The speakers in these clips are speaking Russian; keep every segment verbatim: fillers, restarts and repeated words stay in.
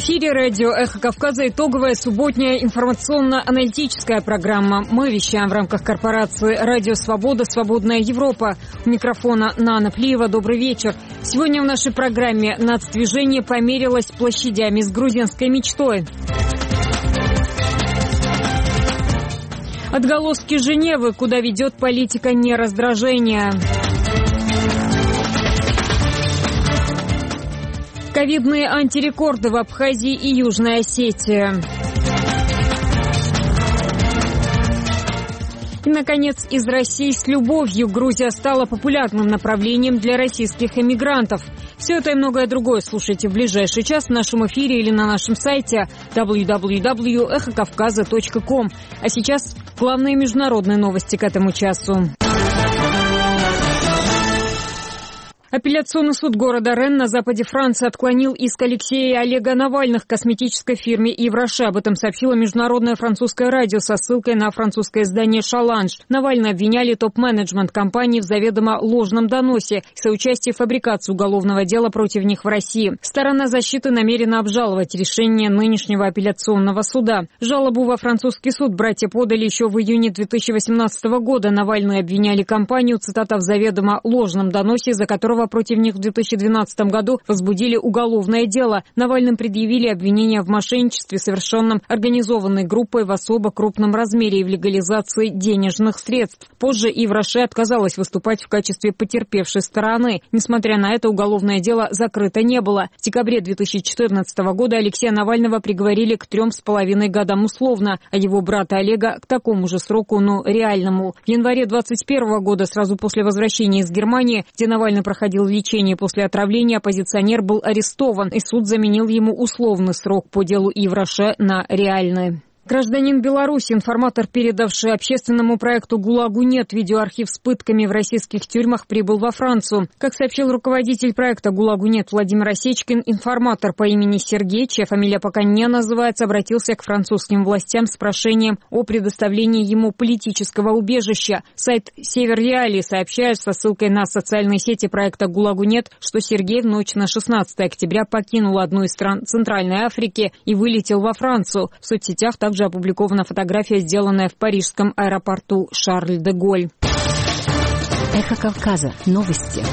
эфире радио «Эхо Кавказа» итоговая субботняя информационно-аналитическая программа. Мы вещаем в рамках корпорации «Радио Свобода. Свободная Европа». У микрофона Нана Плиева. Добрый вечер. Сегодня в нашей программе нацдвижение померилось площадями с грузинской мечтой. Отголоски Женевы, куда ведет политика нераздражения. Ковидные антирекорды в Абхазии и Южной Осетии. И, наконец, из России с любовью Грузия стала популярным направлением для российских эмигрантов. Все это и многое другое слушайте в ближайший час в нашем эфире или на нашем сайте дабл ю дабл ю дабл ю точка эхо кавказа точка ком. А сейчас главные международные новости к этому часу. Апелляционный суд города Ренн на западе Франции отклонил иск Алексея и Олега Навальных косметической фирме Ивроше. Об этом сообщило международное французское радио со ссылкой на французское издание «Шаланж». Навальные обвиняли топ-менеджмент компании в заведомо ложном доносе и соучастии в фабрикации уголовного дела против них в России. Сторона защиты намерена обжаловать решение нынешнего апелляционного суда. Жалобу во французский суд братья подали еще в июне две тысячи восемнадцатого года. Навальные обвиняли компанию, цитата, в заведомо ложном доносе, за которого против них в две тысячи двенадцатом году возбудили уголовное дело. Навальным предъявили обвинения в мошенничестве, совершенном организованной группой в особо крупном размере и в легализации денежных средств. Позже Ивроше отказалась выступать в качестве потерпевшей стороны. Несмотря на это, уголовное дело закрыто не было. В декабре две тысячи четырнадцатого года Алексея Навального приговорили к трем с половиной годам условно, а его брата Олега к такому же сроку, но реальному. В январе двадцать первого года, сразу после возвращения из Германии, где Навальный проходил лечение после отравления, оппозиционер был арестован, и суд заменил ему условный срок по делу Ивроше на реальный. Гражданин Беларуси, информатор, передавший общественному проекту «ГУЛАГу нет» видеоархив с пытками в российских тюрьмах, прибыл во Францию. Как сообщил руководитель проекта «ГУЛАГу нет» Владимир Осечкин, информатор по имени Сергей, чья фамилия пока не называется, обратился к французским властям с прошением о предоставлении ему политического убежища. Сайт «Север Реалии» сообщает со ссылкой на социальные сети проекта «ГУЛАГу нет», что Сергей в ночь на шестнадцатое октября покинул одну из стран Центральной Африки и вылетел во Францию. В соцсетях также Также опубликована фотография, сделанная в парижском аэропорту Шарль-де-Голь. Эхо Кавказа. Новости.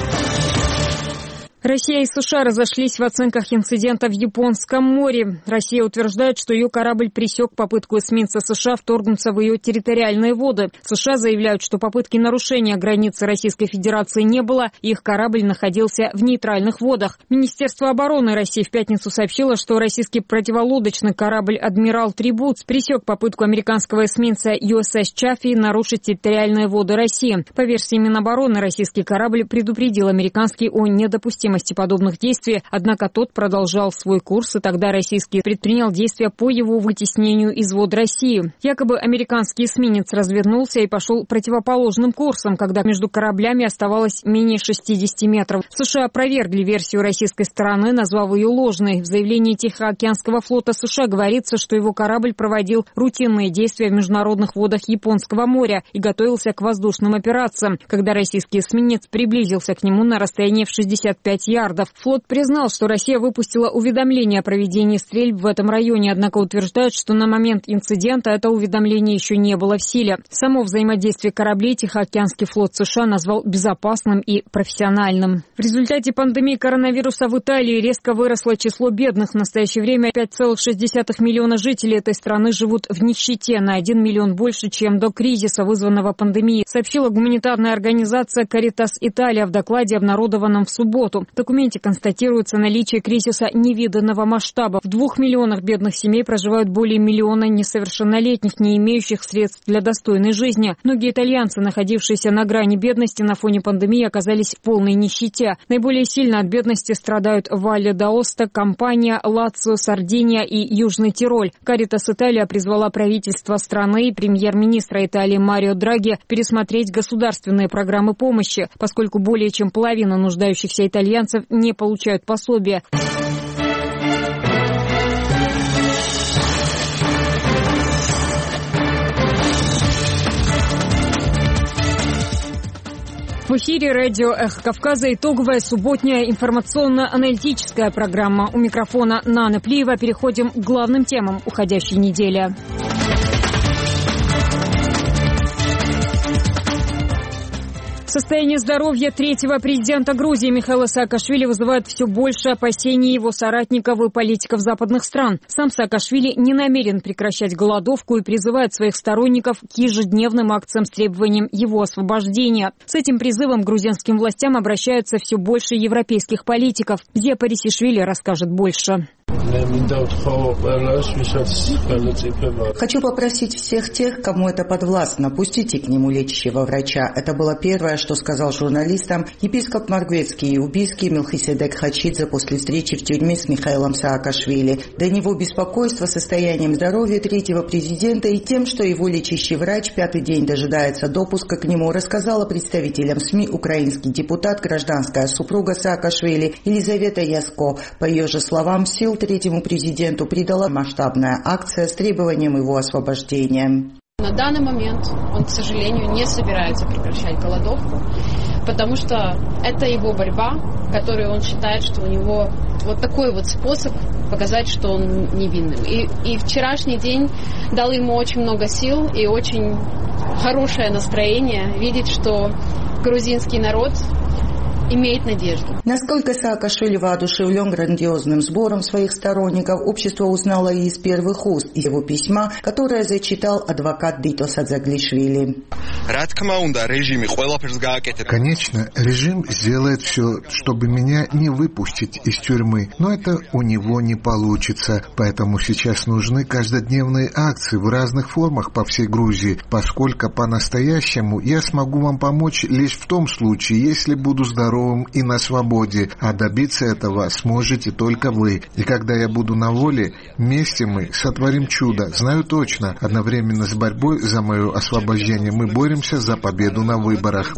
Россия и США разошлись в оценках инцидента в Японском море. Россия утверждает, что ее корабль пресек попытку эсминца США вторгнуться в ее территориальные воды. США заявляют, что попытки нарушения границы Российской Федерации не было, их корабль находился в нейтральных водах. Министерство обороны России в пятницу сообщило, что российский противолодочный корабль «Адмирал Трибутс» пресек попытку американского эсминца ю эс эс Чаффи нарушить территориальные воды России. По версии Минобороны, российский корабль предупредил американский о недопустимости подобных действий, однако тот продолжал свой курс, и тогда российский предпринял действия по его вытеснению из вод России. Якобы американский эсминец развернулся и пошел противоположным курсом, когда между кораблями оставалось менее шестидесяти метров. США опровергли версию российской стороны, назвав ее ложной. В заявлении Тихоокеанского флота США говорится, что его корабль проводил рутинные действия в международных водах Японского моря и готовился к воздушным операциям, когда российский эсминец приблизился к нему на расстояние в шестьдесят пять ярдов. Флот признал, что Россия выпустила уведомление о проведении стрельб в этом районе, однако утверждает, что на момент инцидента это уведомление еще не было в силе. Само взаимодействие кораблей Тихоокеанский флот США назвал безопасным и профессиональным. В результате пандемии коронавируса в Италии резко выросло число бедных. В настоящее время пять целых шесть десятых миллиона жителей этой страны живут в нищете, на один миллион больше, чем до кризиса, вызванного пандемией, сообщила гуманитарная организация Caritas Italia в докладе, обнародованном в субботу. В документе констатируется наличие кризиса невиданного масштаба. В двух миллионах бедных семей проживают более миллиона несовершеннолетних, не имеющих средств для достойной жизни. Многие итальянцы, находившиеся на грани бедности на фоне пандемии, оказались в полной нищете. Наиболее сильно от бедности страдают Валле д'Аоста, Кампания, Лацио, Сардиния и Южный Тироль. Caritas Italia призвала правительство страны и премьер-министра Италии Марио Драги пересмотреть государственные программы помощи, поскольку более чем половина нуждающихся итальянцев не получают пособия. В эфире радио «Эхо Кавказа» итоговая субботняя информационно-аналитическая программа. У микрофона Нана Плиева. Переходим к главным темам уходящей недели. Состояние здоровья третьего президента Грузии Михаила Саакашвили вызывает все больше опасений его соратников и политиков западных стран. Сам Саакашвили не намерен прекращать голодовку и призывает своих сторонников к ежедневным акциям с требованием его освобождения. С этим призывом к грузинским властям обращаются все больше европейских политиков. Зия Парисишвили расскажет больше. Хочу попросить всех тех, кому это подвластно, пустите к нему лечащего врача. Это было первое, что сказал журналистам епископ Маргветский и Убийский Мелхиседек Хачидзе после встречи в тюрьме с Михаилом Саакашвили. До него беспокойство состоянием здоровья третьего президента и тем, что его лечащий врач пятый день дожидается допуска к нему, рассказала представителям СМИ украинский депутат, гражданская супруга Саакашвили Елизавета Яско. По ее же словам, сил третьему президенту придала масштабная акция с требованием его освобождения. На данный момент он, к сожалению, не собирается прекращать голодовку, потому что это его борьба, которую он считает, что у него вот такой вот способ показать, что он невинным. И, и вчерашний день дал ему очень много сил и очень хорошее настроение видеть, что грузинский народ имеет надежду. Насколько Саакашвили воодушевлен грандиозным сбором своих сторонников, общество узнало и из первых уст, из его письма, которое зачитал адвокат Дитос Адзаглишвили. Конечно, режим сделает все, чтобы меня не выпустить из тюрьмы, но это у него не получится, поэтому сейчас нужны каждодневные акции в разных формах по всей Грузии, поскольку по-настоящему я смогу вам помочь лишь в том случае, если буду здоров и на свободе, а добиться этого сможете только вы. И когда я буду на воле, вместе мы сотворим чудо. Знаю точно, одновременно с борьбой за мое освобождение мы боремся за победу на выборах.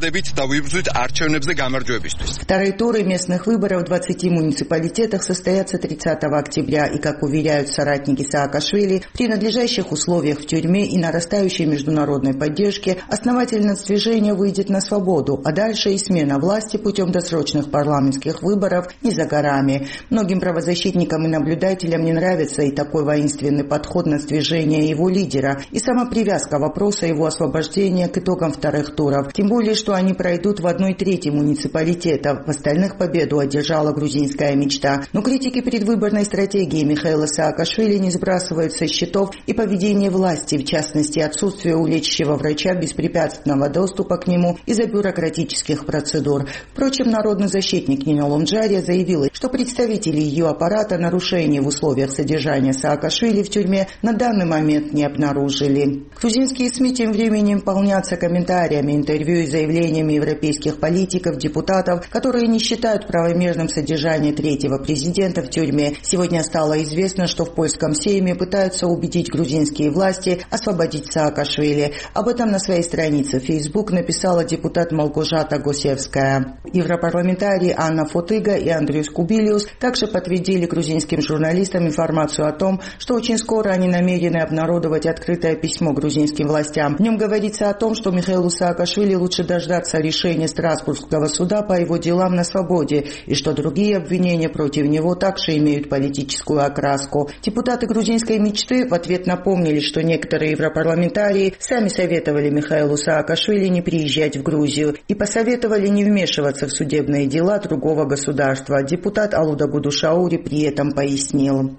Вторые туры местных выборов в двадцати муниципалитетах состоятся тридцатого октября, и, как уверяют соратники Саакашвили, при надлежащих условиях в тюрьме и нарастающей международной поддержке основательное движение выйдет на свободу, а дальше и смена власти путем досрочных парламентских выборов не за горами. Многим правозащитникам и наблюдателям не нравится и такой воинственный подход на движение его лидера, и сама привязка вопроса его освобождения к итогам вторых туров. Тем более, что они пройдут в одной трети муниципалитетов. В остальных победу одержала грузинская мечта. Но критики предвыборной стратегии Михаила Саакашвили не сбрасывают со счетов и поведение власти, в частности, отсутствие у лечащего врача беспрепятственного доступа к нему из-за бюрократических процедур. Впрочем, народный защитник Нино Лонджария заявила, что представители ее аппарата нарушений в условиях содержания Саакашвили в тюрьме на данный момент не обнаружили. Грузинские СМИ тем временем полнятся комментариями, интервью и заявлениями европейских политиков, депутатов, которые не считают правомерным содержание третьего президента в тюрьме. Сегодня стало известно, что в польском сейме пытаются убедить грузинские власти освободить Саакашвили. Об этом на своей странице в Facebook написала депутат Малгожата Госевская. Европарламентарии Анна Фотыга и Андрюс Кубилиус также подтвердили грузинским журналистам информацию о том, что очень скоро они намерены обнародовать открытое письмо грузинским властям. В нем говорится о том, что Михаилу Саакашвили лучше дождаться решения Страсбургского суда по его делам на свободе, и что другие обвинения против него также имеют политическую окраску. Депутаты грузинской мечты в ответ напомнили, что некоторые европарламентарии сами советовали Михаилу Саакашвили не приезжать в Грузию и посоветовали не вмешиваться в судебные дела другого государства. Депутат Алуда Гудушаури при этом пояснил.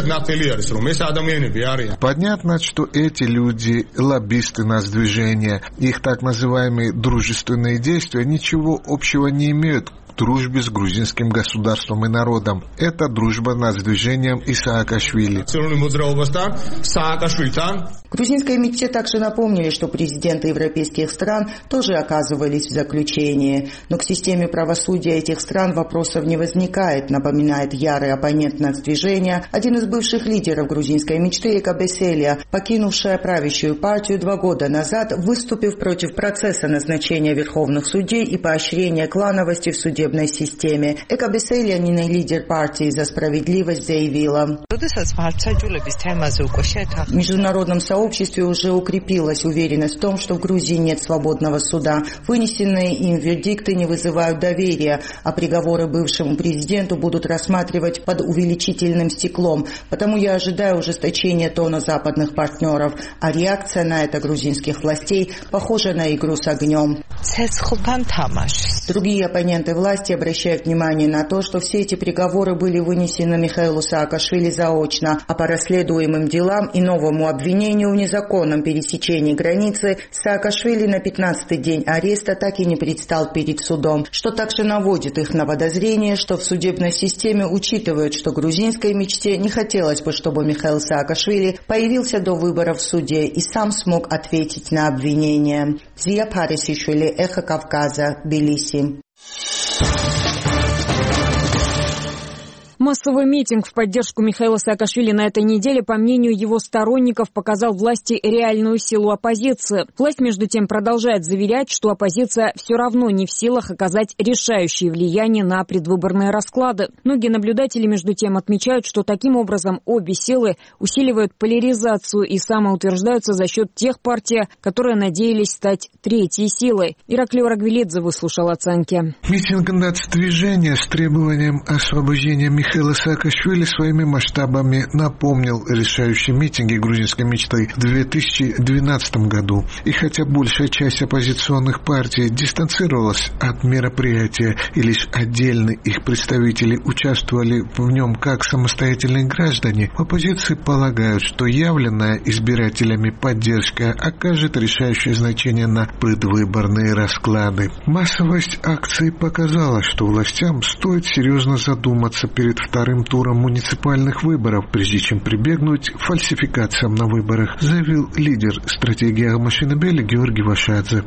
Понятно, что эти люди лоббисты нас движения. Их так называемые дружественные действия ничего общего не имеют к дружбе с грузинским государством и народом. Это дружба нас с движением и Саакашвили. Грузинской мечте также напомнили, что президенты европейских стран тоже оказывались в заключении. Но к системе правосудия этих стран вопросов не возникает, напоминает ярый оппонент нацдвижения, один из бывших лидеров грузинской мечты Ека Беселия, покинувшая правящую партию два года назад, выступив против процесса назначения верховных судей и поощрения клановости в судебном судебной системе. Эка Беселянина, лидер партии «За справедливость», заявила: в международном сообществе уже укрепилась уверенность в том, что в Грузии нет свободного суда. Вынесенные им вердикты не вызывают доверия, а приговоры бывшему президенту будут рассматривать под увеличительным стеклом. Потому я ожидаю ужесточения тона западных партнеров, а реакция на это грузинских властей похожа на игру с огнем. Другие оппоненты власти обращают внимание на то, что все эти приговоры были вынесены Михаилу Саакашвили заочно, а по расследуемым делам и новому обвинению в незаконном пересечении границы Саакашвили на пятнадцатый день ареста так и не предстал перед судом, что также наводит их на подозрение, что в судебной системе учитывают, что грузинской мечте не хотелось бы, чтобы Михаил Саакашвили появился до выборов в суде и сам смог ответить на обвинения. Зия Парисишвили, Эхо Кавказа, Тбилиси. Массовый митинг в поддержку Михаила Саакашвили на этой неделе, по мнению его сторонников, показал власти реальную силу оппозиции. Власть, между тем, продолжает заверять, что оппозиция все равно не в силах оказать решающее влияние на предвыборные расклады. Многие наблюдатели, между тем, отмечают, что таким образом обе силы усиливают поляризацию и самоутверждаются за счет тех партий, которые надеялись стать третьей силой. Ираклий Рагвелидзе выслушал оценки. Митинг нацдвижения с требованием освобождения Михаила Михаила Саакашвили своими масштабами напомнил решающие митинги грузинской мечты в две тысячи двенадцатом году. И хотя большая часть оппозиционных партий дистанцировалась от мероприятия и лишь отдельные их представители участвовали в нем как самостоятельные граждане, в оппозиции полагают, что явленная избирателями поддержка окажет решающее значение на предвыборные расклады. Массовость акции показала, что властям стоит серьезно задуматься перед вторым туром муниципальных выборов, прежде чем прибегнуть к фальсификациям на выборах, заявил лидер стратегии Агмашинабели Георгий Вашадзе.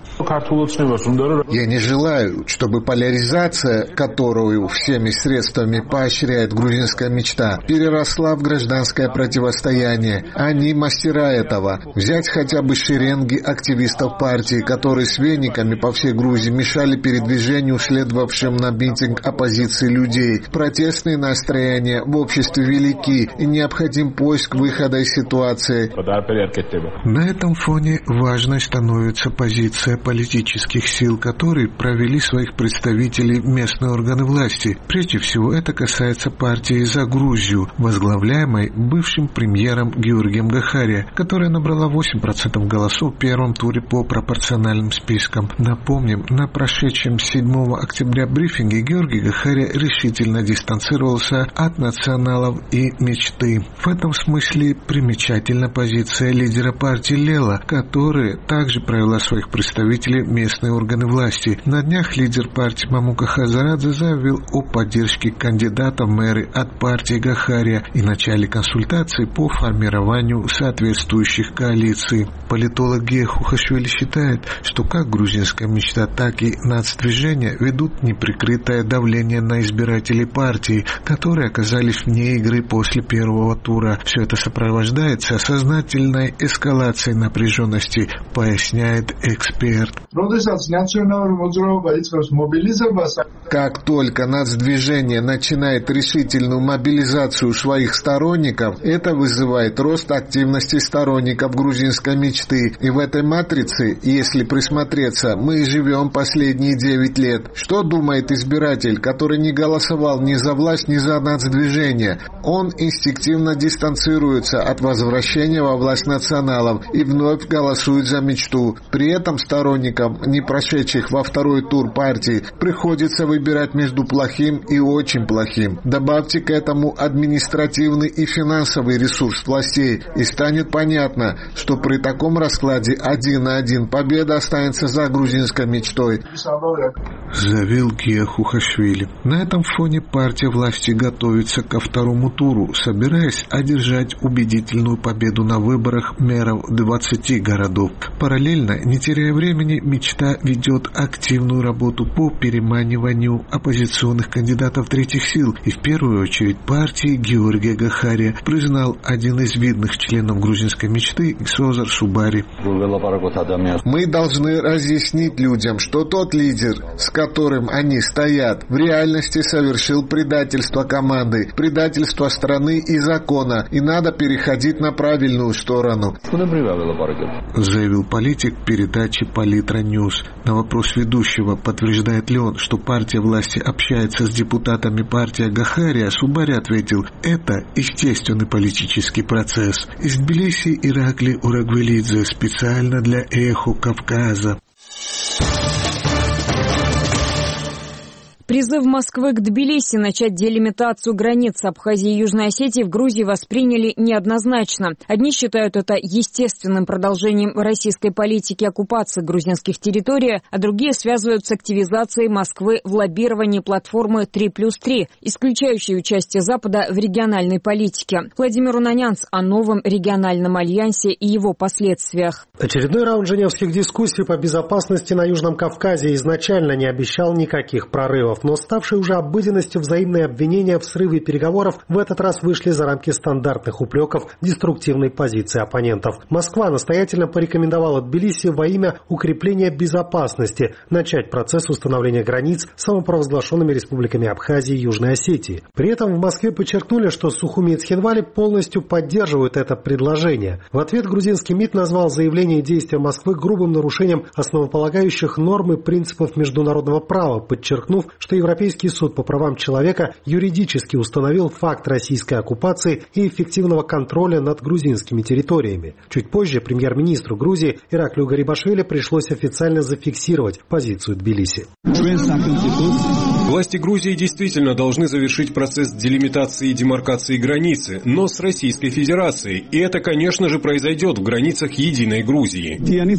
Я не желаю, чтобы поляризация, которую всеми средствами поощряет грузинская мечта, переросла в гражданское противостояние. Они мастера этого. Взять хотя бы шеренги активистов партии, которые с вениками по всей Грузии мешали передвижению следовавшим на митинг оппозиции людей. Протестные настроения в обществе велики, и необходим поиск выхода из ситуации. На этом фоне важной становится позиция политических сил, которые провели своих представителей в местные органы власти. Прежде всего, это касается партии «За Грузию», возглавляемой бывшим премьером Георгием Гахария, которая набрала восемь процентов голосов в первом туре по пропорциональным спискам. Напомним, на прошедшем седьмого октября брифинге Георгий Гахария решительно дистанцировался от националов и мечты. В этом смысле примечательна позиция лидера партии Лела, которая также провела своих представителей в местные органы власти. На днях лидер партии Мамука Хазарадзе заявил о поддержке кандидата в мэры от партии Гахария и начале консультаций по формированию соответствующих коалиций. Политолог Гия Хухашвили считает, что как грузинская мечта, так и нацдвижение ведут неприкрытое давление на избирателей партии, которые оказались вне игры после первого тура. Все это сопровождается сознательной эскалацией напряженности, поясняет эксперт. Как только нацдвижение начинает решительную мобилизацию своих сторонников, это вызывает рост активности сторонников грузинской мечты. И в этой матрице, если присмотреться, мы живем последние девять лет. Что думает избиратель, который не голосовал ни за власть, ни за нацдвижение? Он инстинктивно дистанцируется от возвращения во власть националов и вновь голосует за мечту. При этом сторонникам, не прошедших во второй тур партии, приходится выбирать между плохим и очень плохим. Добавьте к этому административный и финансовый ресурс властей, и станет понятно, что при таком раскладе один на один победа останется за грузинской мечтой, заявил Гия Хухашвили. На этом фоне партия власти готовится ко второму туру, собираясь одержать убедительную победу на выборах мэров двадцати городов. Параллельно, не теряя времени, мечта ведет активную работу по переманиванию оппозиционных кандидатов третьих сил, и в первую очередь партии Георгия Гахария, признал один из видных членов грузинской мечты Созар Шубари. Мы должны разъяснить людям, что тот лидер, с которым они стоят, в реальности совершил предательство команды, предательство страны и закона, и надо переходить на правильную сторону, заявил политик передачи «Политра Ньюс». На вопрос ведущего, подтверждает ли он, что партия власти общается с депутатами партии Гахария, Субари ответил: это естественный политический процесс. Из Тбилиси Иракли Урагвелидзе специально для «Эхо Кавказа». Призыв Москвы к Тбилиси начать делимитацию границ Абхазии и Южной Осетии в Грузии восприняли неоднозначно. Одни считают это естественным продолжением российской политики оккупации грузинских территорий, а другие связывают с активизацией Москвы в лоббировании платформы три плюс три, исключающей участие Запада в региональной политике. Владимир Унанянц о новом региональном альянсе и его последствиях. Очередной раунд женевских дискуссий по безопасности на Южном Кавказе изначально не обещал никаких прорывов. Но ставшие уже обыденностью взаимные обвинения в срыве переговоров в этот раз вышли за рамки стандартных упреков деструктивной позиции оппонентов. Москва настоятельно порекомендовала Тбилиси во имя укрепления безопасности начать процесс установления границ с самопровозглашенными республиками Абхазии и Южной Осетии. При этом в Москве подчеркнули, что Сухуми и Цхинвали полностью поддерживают это предложение. В ответ грузинский МИД назвал заявление и действия Москвы грубым нарушением основополагающих норм и принципов международного права, подчеркнув, что Европейский суд по правам человека юридически установил факт российской оккупации и эффективного контроля над грузинскими территориями. Чуть позже премьер-министру Грузии Ираклию Гарибашвили пришлось официально зафиксировать позицию Тбилиси. Власти Грузии действительно должны завершить процесс делимитации и демаркации границы, но с Российской Федерацией. И это, конечно же, произойдет в границах единой Грузии.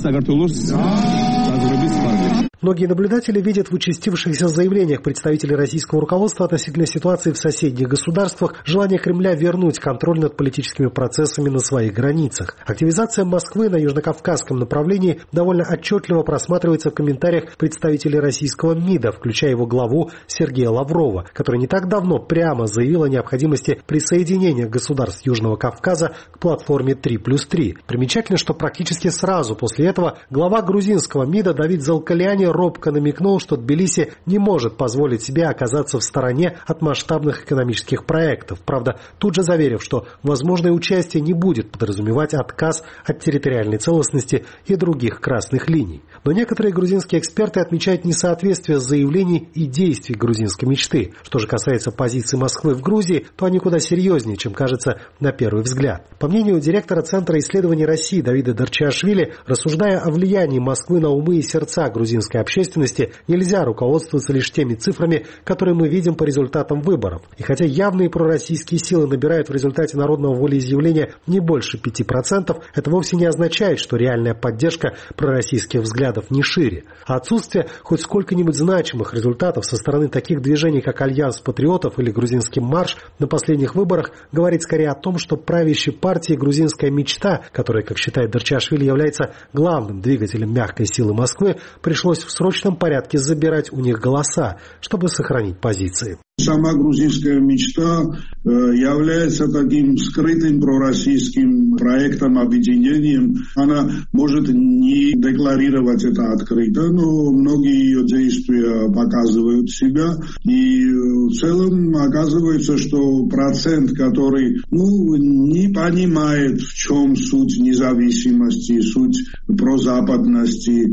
Многие наблюдатели видят в участившихся заявлениях представителей российского руководства относительно ситуации в соседних государствах желание Кремля вернуть контроль над политическими процессами на своих границах. Активизация Москвы на южнокавказском направлении довольно отчетливо просматривается в комментариях представителей российского МИДа, включая его главу Сергея Лаврова, который не так давно прямо заявил о необходимости присоединения государств Южного Кавказа к платформе три плюс три. Примечательно, что практически сразу после этого глава грузинского МИДа Давид Залкаляни робко намекнул, что Тбилиси не может позволить себе оказаться в стороне от масштабных экономических проектов. Правда, тут же заверив, что возможное участие не будет подразумевать отказ от территориальной целостности и других красных линий. Но некоторые грузинские эксперты отмечают несоответствие заявлений и действий грузинской мечты. Что же касается позиции Москвы в Грузии, то они куда серьезнее, чем кажется на первый взгляд. По мнению директора Центра исследований России Давида Дарчиашвили, рассуждая о влиянии Москвы на умы и сердца грузинской общественности, нельзя руководствоваться лишь теми цифрами, которые мы видим по результатам выборов. И хотя явные пророссийские силы набирают в результате народного волеизъявления не больше пяти процентов, это вовсе не означает, что реальная поддержка пророссийских взглядов не шире. А отсутствие хоть сколько-нибудь значимых результатов со стороны таких движений, как Альянс патриотов или Грузинский марш на последних выборах, говорит скорее о том, что правящей партии грузинская мечта, которая, как считает Дарчиашвили, является главным двигателем мягкой силы Москвы, пришлось в срочном порядке забирать у них голоса, чтобы сохранить позиции. Сама грузинская мечта э, является таким скрытым пророссийским проектом, объединением. Она может не декларировать это открыто, но многие ее действия показывают себя. И в целом оказывается, что процент, который ну, не понимает, в чем суть независимости, суть прозападности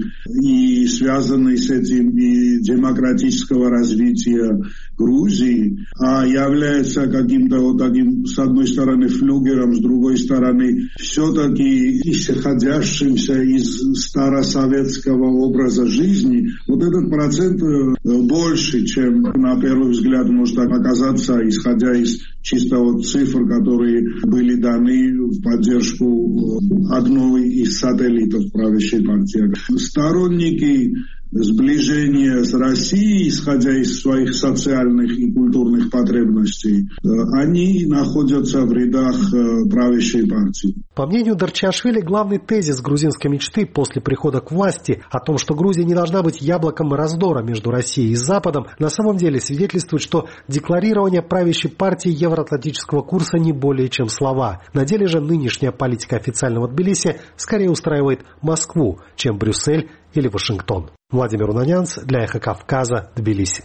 и связанной с этим и демократического развития Грузии, а является каким-то вот таким, с одной стороны, флюгером, с другой стороны, все-таки исходящимся из старосоветского образа жизни, вот этот процент больше, чем на первый взгляд может оказаться, исходя из чисто вот цифр, которые были даны в поддержку одной из сателлитов правящей партии. Сторонники сближения с Россией, исходя из своих социальных и культурных потребностей, они находятся в рядах правящей партии. По мнению Дарчиашвили, главный тезис грузинской мечты после прихода к власти о том, что Грузия не должна быть яблоком раздора между Россией и Западом, на самом деле свидетельствует, что декларирование правящей партии евроатлантического курса не более чем слова. На деле же нынешняя политика официального Тбилиси скорее устраивает Москву, чем Брюссель или Вашингтон. Владимир Унанянц для Эхо Кавказа, Тбилиси.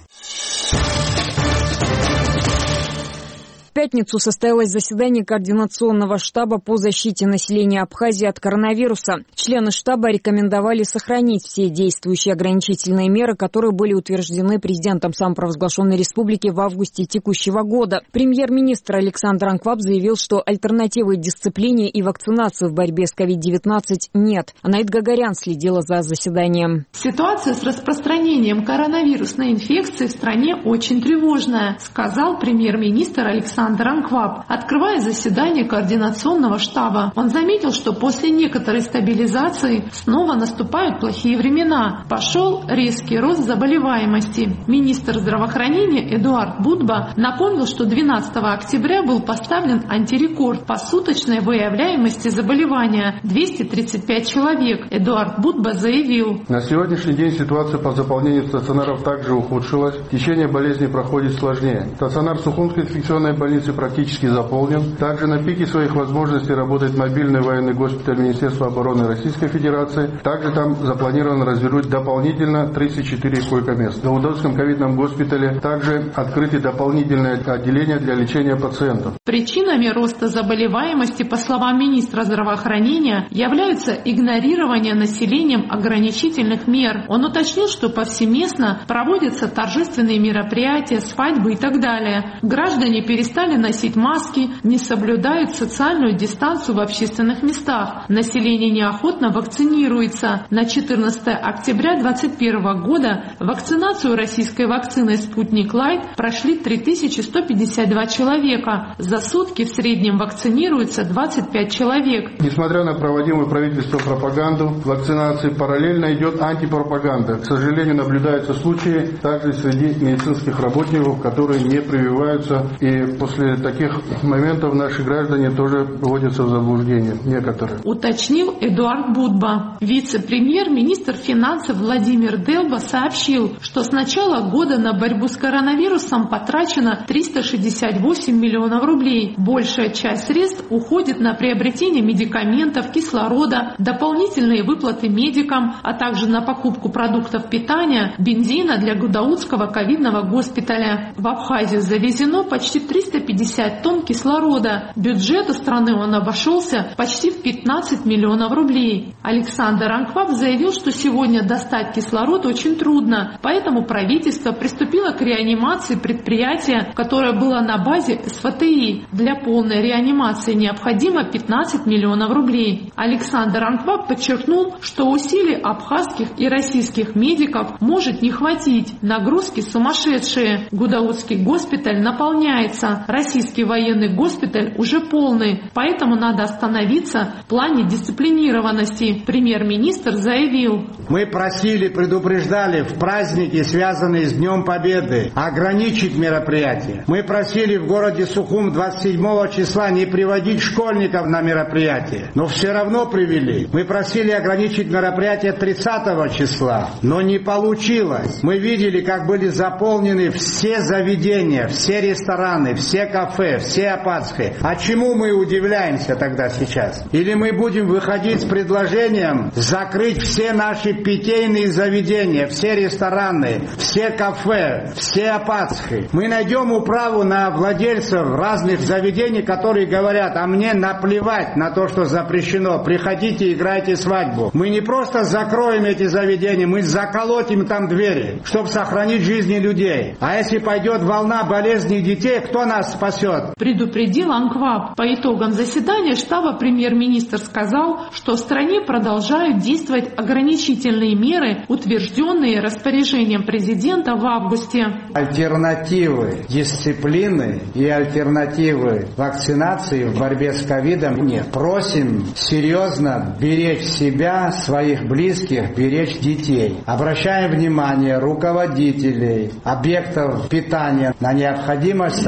В пятницу состоялось заседание Координационного штаба по защите населения Абхазии от коронавируса. Члены штаба рекомендовали сохранить все действующие ограничительные меры, которые были утверждены президентом самопровозглашенной республики в августе текущего года. Премьер-министр Александр Анкваб заявил, что альтернативы дисциплине и вакцинации в борьбе с ковид девятнадцать нет. Анаит Гагарян следила за заседанием. Ситуация с распространением коронавирусной инфекции в стране очень тревожная, сказал премьер-министр Александр Александр Анкваб, открывая заседание Координационного штаба. Он заметил, что после некоторой стабилизации снова наступают плохие времена. Пошел резкий рост заболеваемости. Министр здравоохранения Эдуард Будба напомнил, что двенадцатого октября был поставлен антирекорд по суточной выявляемости заболевания – двести тридцать пять человек. Эдуард Будба заявил: на сегодняшний день ситуация по заполнению стационаров также ухудшилась. Течение болезни проходит сложнее. Стационар Сухумской инфекционной больницы практически заполнен. Также на пике своих возможностей работает мобильный военный госпиталь Министерства обороны Российской Федерации. Также там запланировано развернуть дополнительно тридцать четыре койко-мест. В Гаудовском ковидном госпитале также открыты дополнительные отделения для лечения пациентов. Причинами роста заболеваемости, по словам министра здравоохранения, являются игнорирование населением ограничительных мер. Он уточнил, что повсеместно проводятся торжественные мероприятия, свадьбы и так далее. Граждане перестали носить маски, не соблюдают социальную дистанцию в общественных местах. Население неохотно вакцинируется. На четырнадцатое октября две тысячи двадцать первого года вакцинацию российской вакциной «Спутник Лайт» прошли три тысячи сто пятьдесят два человека. За сутки в среднем вакцинируется двадцать пять человек. Несмотря на проводимую правительством пропаганду вакцинации, параллельно идет антипропаганда. К сожалению, наблюдаются случаи также среди медицинских работников, которые не прививаются, и после таких моментов наши граждане тоже вводятся в заблуждение, некоторые. Уточнил Эдуард Будба. Вице-премьер, министр финансов Владимир Делба сообщил, что с начала года на борьбу с коронавирусом потрачено триста шестьдесят восемь миллионов рублей. Большая часть средств уходит на приобретение медикаментов, кислорода, дополнительные выплаты медикам, а также на покупку продуктов питания, бензина для Гудаутского ковидного госпиталя. В Абхазию завезено почти триста пятьдесят тонн кислорода. Бюджету страны он обошелся почти в пятнадцать миллионов рублей. Александр Анкваб заявил, что сегодня достать кислород очень трудно, поэтому правительство приступило к реанимации предприятия, которое было на базе эс вэ тэ и. Для полной реанимации необходимо пятнадцать миллионов рублей. Александр Анкваб подчеркнул, что усилий абхазских и российских медиков может не хватить. Нагрузки сумасшедшие. Гудаутский госпиталь наполняется. Российский военный госпиталь уже полный, поэтому надо остановиться в плане дисциплинированности. Премьер-министр заявил: мы просили, предупреждали в праздники, связанные с Днем Победы, ограничить мероприятия. Мы просили в городе Сухум двадцать седьмого числа не приводить школьников на мероприятие, но все равно привели. Мы просили ограничить мероприятие тридцатого числа, но не получилось. Мы видели, как были заполнены все заведения, все рестораны, все кафе, все апатские. А чему мы удивляемся тогда сейчас? Или мы будем выходить с предложением закрыть все наши питейные заведения, все рестораны, все кафе, все апатские? Мы найдем управу на владельцев разных заведений, которые говорят: а мне наплевать на то, что запрещено, приходите, играйте свадьбу. Мы не просто закроем эти заведения, мы заколотим там двери, чтобы сохранить жизни людей. А если пойдет волна болезней детей, кто нас спасет? Предупредил Анкваб. По итогам заседания штаба премьер-министр сказал, что в стране продолжают действовать ограничительные меры, утвержденные распоряжением президента в августе. Альтернативы дисциплины и альтернативы вакцинации в борьбе с ковидом нет. Просим серьезно беречь себя, своих близких, беречь детей. Обращаем внимание руководителей объектов питания на необходимость соблюдения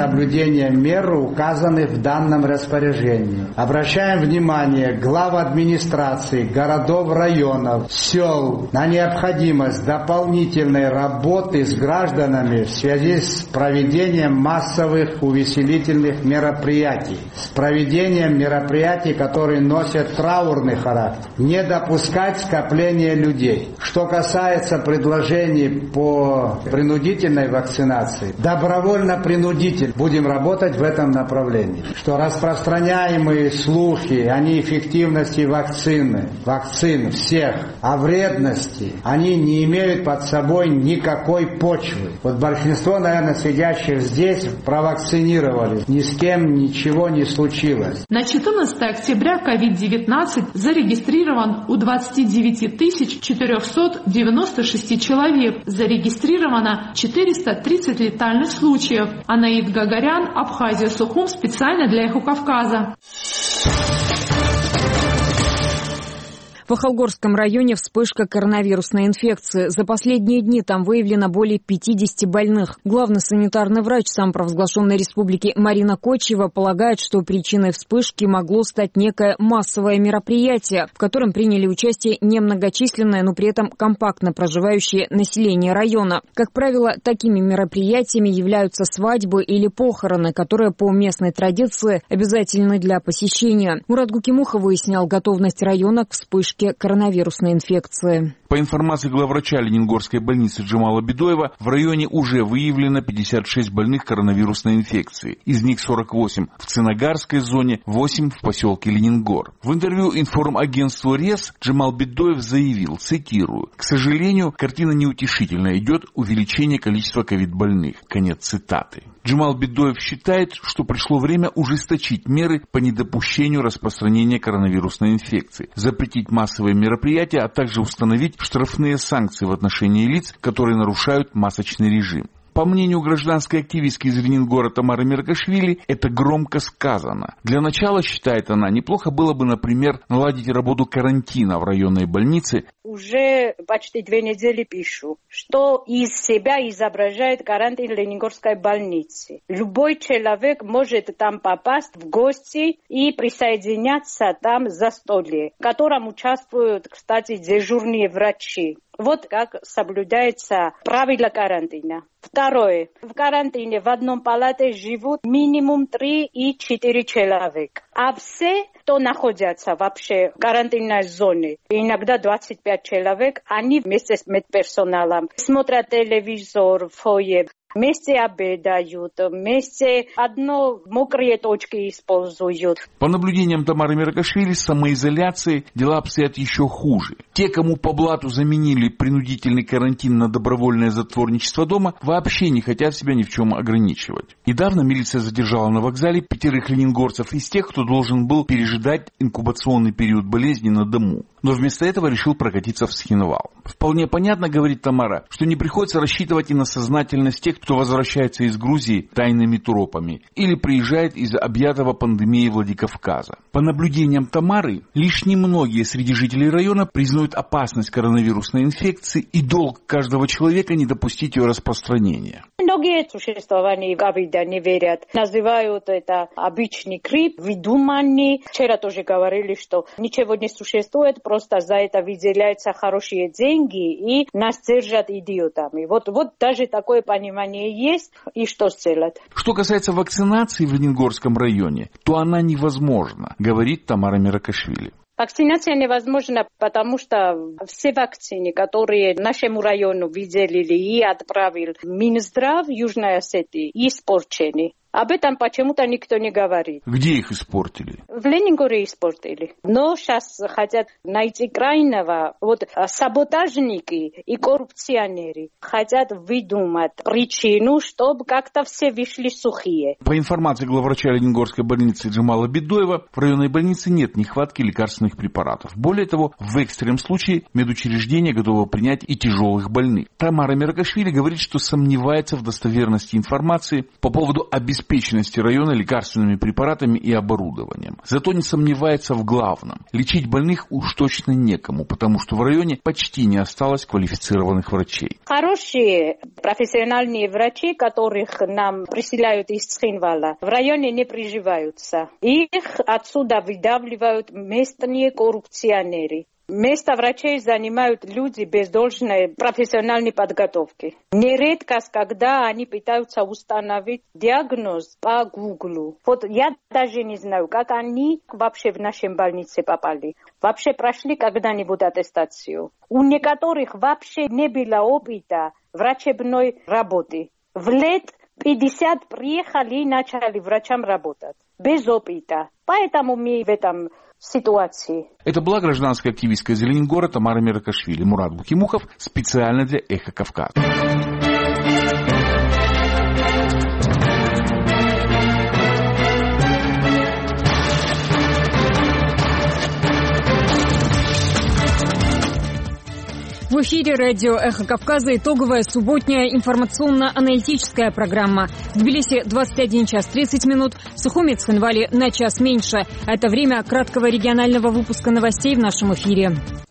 проведением мер, указанных в данном распоряжении. Обращаем внимание глав администрации, городов, районов, сел на необходимость дополнительной работы с гражданами в связи с проведением массовых увеселительных мероприятий, с проведением мероприятий, которые носят траурный характер, не допускать скопления людей. Что касается предложений по принудительной вакцинации, добровольно-принудительно будем работать в этом направлении. Что распространяемые слухи о неэффективности вакцины, вакцин всех, о вредности, они не имеют под собой никакой почвы. Вот большинство, наверное, сидящих здесь провакцинировались. Ни с кем ничего не случилось. На четырнадцатое октября ковид девятнадцать зарегистрирован у двадцати девяти тысяч четырехсот девяноста шести человек. Зарегистрировано четыреста тридцать летальных случаев. Анаид Гагарян, Абхазия, Сухум, специально для Эхо Кавказа. В Ахалгорском районе вспышка коронавирусной инфекции. За последние дни там выявлено более пятидесяти больных. Главный санитарный врач самопровозглашенной республики Марина Кочева полагает, что причиной вспышки могло стать некое массовое мероприятие, в котором приняли участие немногочисленное, но при этом компактно проживающее население района. Как правило, такими мероприятиями являются свадьбы или похороны, которые по местной традиции обязательны для посещения. Мурат Гукимухов выяснял готовность района к вспышке коронавирусной инфекции. По информации главврача Ленингорской больницы Джамала Бедоева, в районе уже выявлено пятьдесят шесть больных коронавирусной инфекцией. Из них сорок восемь в Ценогарской зоне, восемь в поселке Ленингор. В интервью информагентству РЕС Джамал Бедоев заявил, цитирую, «К сожалению, картина неутешительная, идет увеличение количества ковид-больных». Конец цитаты. Джамал Бедоев считает, что пришло время ужесточить меры по недопущению распространения коронавирусной инфекции, запретить массовые мероприятия, а также установить штрафные санкции в отношении лиц, которые нарушают масочный режим. По мнению гражданской активистки из Ленингора Тамары Меркашвили, это громко сказано. Для начала, считает она, неплохо было бы, например, наладить работу карантина в районной больнице. Уже почти две недели пишу, что из себя изображает карантин Ленингорской больницы. Любой человек может там попасть в гости и присоединяться там за столе, в котором участвуют, кстати, дежурные врачи. Вот как соблюдается правила карантина. Второе. В карантине в одном палате живут минимум три и четыре человека. А все, кто находятся вообще в карантинной зоне, иногда двадцать пять человек, они вместе с медперсоналом смотрят телевизор в фойе. Вместе обедают, вместе одно мокрые точки используют. По наблюдениям Тамары Меркашвили, с самоизоляцией дела обстоят еще хуже. Те, кому по блату заменили принудительный карантин на добровольное затворничество дома, вообще не хотят себя ни в чем ограничивать. Недавно милиция задержала на вокзале пятерых ленингорцев из тех, кто должен был пережидать инкубационный период болезни на дому. Но вместо этого решил прокатиться в Схинвал. Вполне понятно, говорит Тамара, что не приходится рассчитывать и на сознательность тех, кто возвращается из Грузии тайными тропами или приезжает из объятого пандемией Владикавказа. По наблюдениям Тамары, лишь немногие среди жителей района признают опасность коронавирусной инфекции и долг каждого человека не допустить ее распространения. Многие существования ковида не верят. Называют это обычный грипп, выдуманный. Вчера тоже говорили, что ничего не существует, просто за это выделяются хорошие деньги и нас держат идиотами. Вот, вот даже такое понимание есть, и что сделать. Что касается вакцинации в Ленингорском районе, то она невозможна, говорит Тамара Меркашвили. Вакцинация невозможна, потому что все вакцины, которые нашему району выделили и отправил Минздрав Южной Осетии, испорчены. Об этом почему-то никто не говорит. Где их испортили? В Ленингоре испортили. Но сейчас хотят найти крайнего. Вот саботажники и коррупционеры хотят выдумать причину, чтобы как-то все вышли сухие. По информации главврача Ленингорской больницы Джамала Бедоева, в районной больнице нет нехватки лекарственных препаратов. Более того, в экстренном случае медучреждение готово принять и тяжелых больных. Тамара Меркашвили говорит, что сомневается в достоверности информации по поводу обеспечения обеспеченности района лекарственными препаратами и оборудованием. Зато не сомневается в главном. Лечить больных уж точно некому, потому что в районе почти не осталось квалифицированных врачей. Хорошие профессиональные врачи, которых нам присылают из Цхинвала, в районе не приживаются. Их отсюда выдавливают местные коррупционеры. Место врачей занимают люди без должной профессиональной подготовки. Нередко, когда они пытаются установить диагноз по Гуглу. Вот я даже не знаю, как они вообще в нашей больнице попали. Вообще прошли когда-нибудь аттестацию. У некоторых вообще не было опыта врачебной работы. В лет пятьдесят приехали и начали врачам работать. Без опыта. Поэтому мы в этом ситуации. Это была гражданская активистка из Лениногорска Тамара Меркашвили. Мурат Букимухов специально для «Эхо Кавказа». В эфире радио «Эхо Кавказа» итоговая субботняя информационно-аналитическая программа. В Тбилиси двадцать один час тридцать минут, в Сухуми, Цхинвале на час меньше. Это время краткого регионального выпуска новостей в нашем эфире.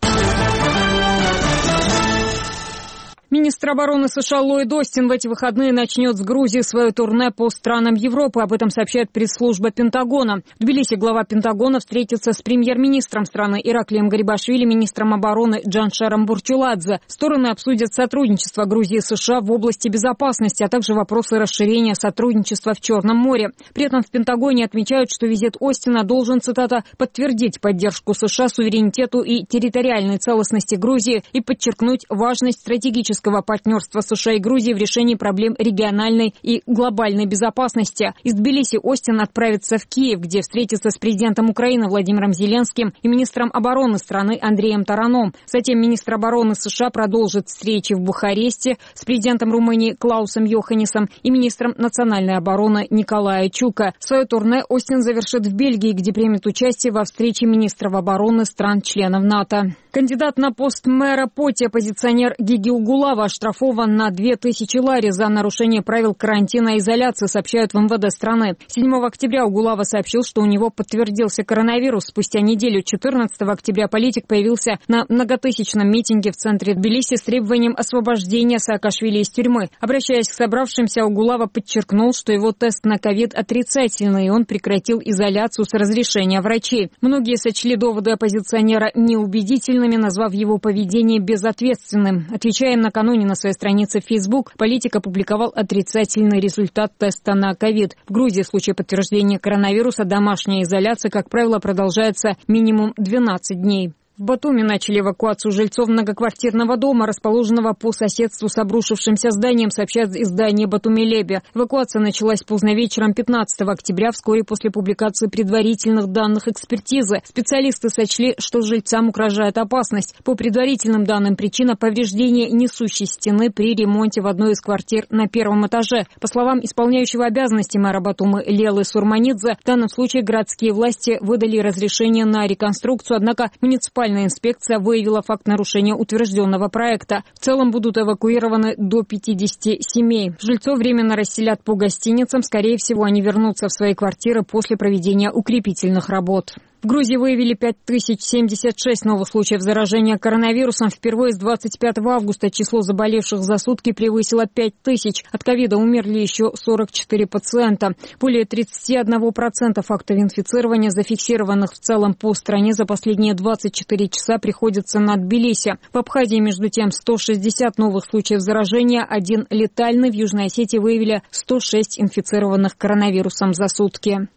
Министр обороны США Ллойд Остин в эти выходные начнет с Грузии свое турне по странам Европы. Об этом сообщает пресс-служба Пентагона. В Тбилиси глава Пентагона встретится с премьер-министром страны Ираклием Гарибашвили, министром обороны Джаншаром Бурчуладзе. Стороны обсудят сотрудничество Грузии и США в области безопасности, а также вопросы расширения сотрудничества в Черном море. При этом в Пентагоне отмечают, что визит Остина должен, цитата, подтвердить поддержку США суверенитету и территориальной целостности Грузии и подчеркнуть важность стратегического партнерства США и Грузии в решении проблем региональной и глобальной безопасности. Из Тбилиси Остин отправится в Киев, где встретится с президентом Украины Владимиром Зеленским и министром обороны страны Андреем Тараном. Затем министр обороны США продолжит встречи в Бухаресте с президентом Румынии Клаусом Йоханнисом и министром национальной обороны Николая Чука. Свое турне Остин завершит в Бельгии, где примет участие во встрече министров обороны стран-членов НАТО. Кандидат на пост мэра Поти, оппозиционер Гиги Угулава, оштрафован на две тысячи лари за нарушение правил карантина и изоляции, сообщают в эм вэ дэ страны. седьмого октября Угулава сообщил, что у него подтвердился коронавирус. Спустя неделю, четырнадцатого октября, политик появился на многотысячном митинге в центре Тбилиси с требованием освобождения Саакашвили из тюрьмы. Обращаясь к собравшимся, Угулава подчеркнул, что его тест на ковид отрицательный, и он прекратил изоляцию с разрешения врачей. Многие сочли доводы оппозиционера неубедительными, назвав его поведение безответственным. Отвечая накануне на своей странице в Facebook, политик опубликовал отрицательный результат теста на ковид. В Грузии в случае подтверждения коронавируса домашняя изоляция, как правило, продолжается минимум двенадцать дней. В Батуми начали эвакуацию жильцов многоквартирного дома, расположенного по соседству с обрушившимся зданием, сообщает издание «Батуми-Леби». Эвакуация началась поздно вечером пятнадцатого октября, вскоре после публикации предварительных данных экспертизы. Специалисты сочли, что жильцам угрожает опасность. По предварительным данным, причина повреждения несущей стены при ремонте в одной из квартир на первом этаже. По словам исполняющего обязанности мэра Батумы Лелы Сурманидзе, в данном случае городские власти выдали разрешение на реконструкцию, однако муниципальная инспекция выявила факт нарушения утвержденного проекта. В целом будут эвакуированы до пятидесяти семей. Жильцов временно расселят по гостиницам. Скорее всего, они вернутся в свои квартиры после проведения укрепительных работ. В Грузии выявили пять тысяч семьдесят шесть новых случаев заражения коронавирусом. Впервые с двадцать пятого августа число заболевших за сутки превысило пять тысяч. От ковида умерли еще сорок четыре пациента. Более тридцать один процент фактов инфицирования, зафиксированных в целом по стране за последние двадцать четыре часа, приходится на Тбилиси. В Абхазии, между тем, сто шестьдесят новых случаев заражения, один летальный. В Южной Осетии выявили сто шесть инфицированных коронавирусом за сутки.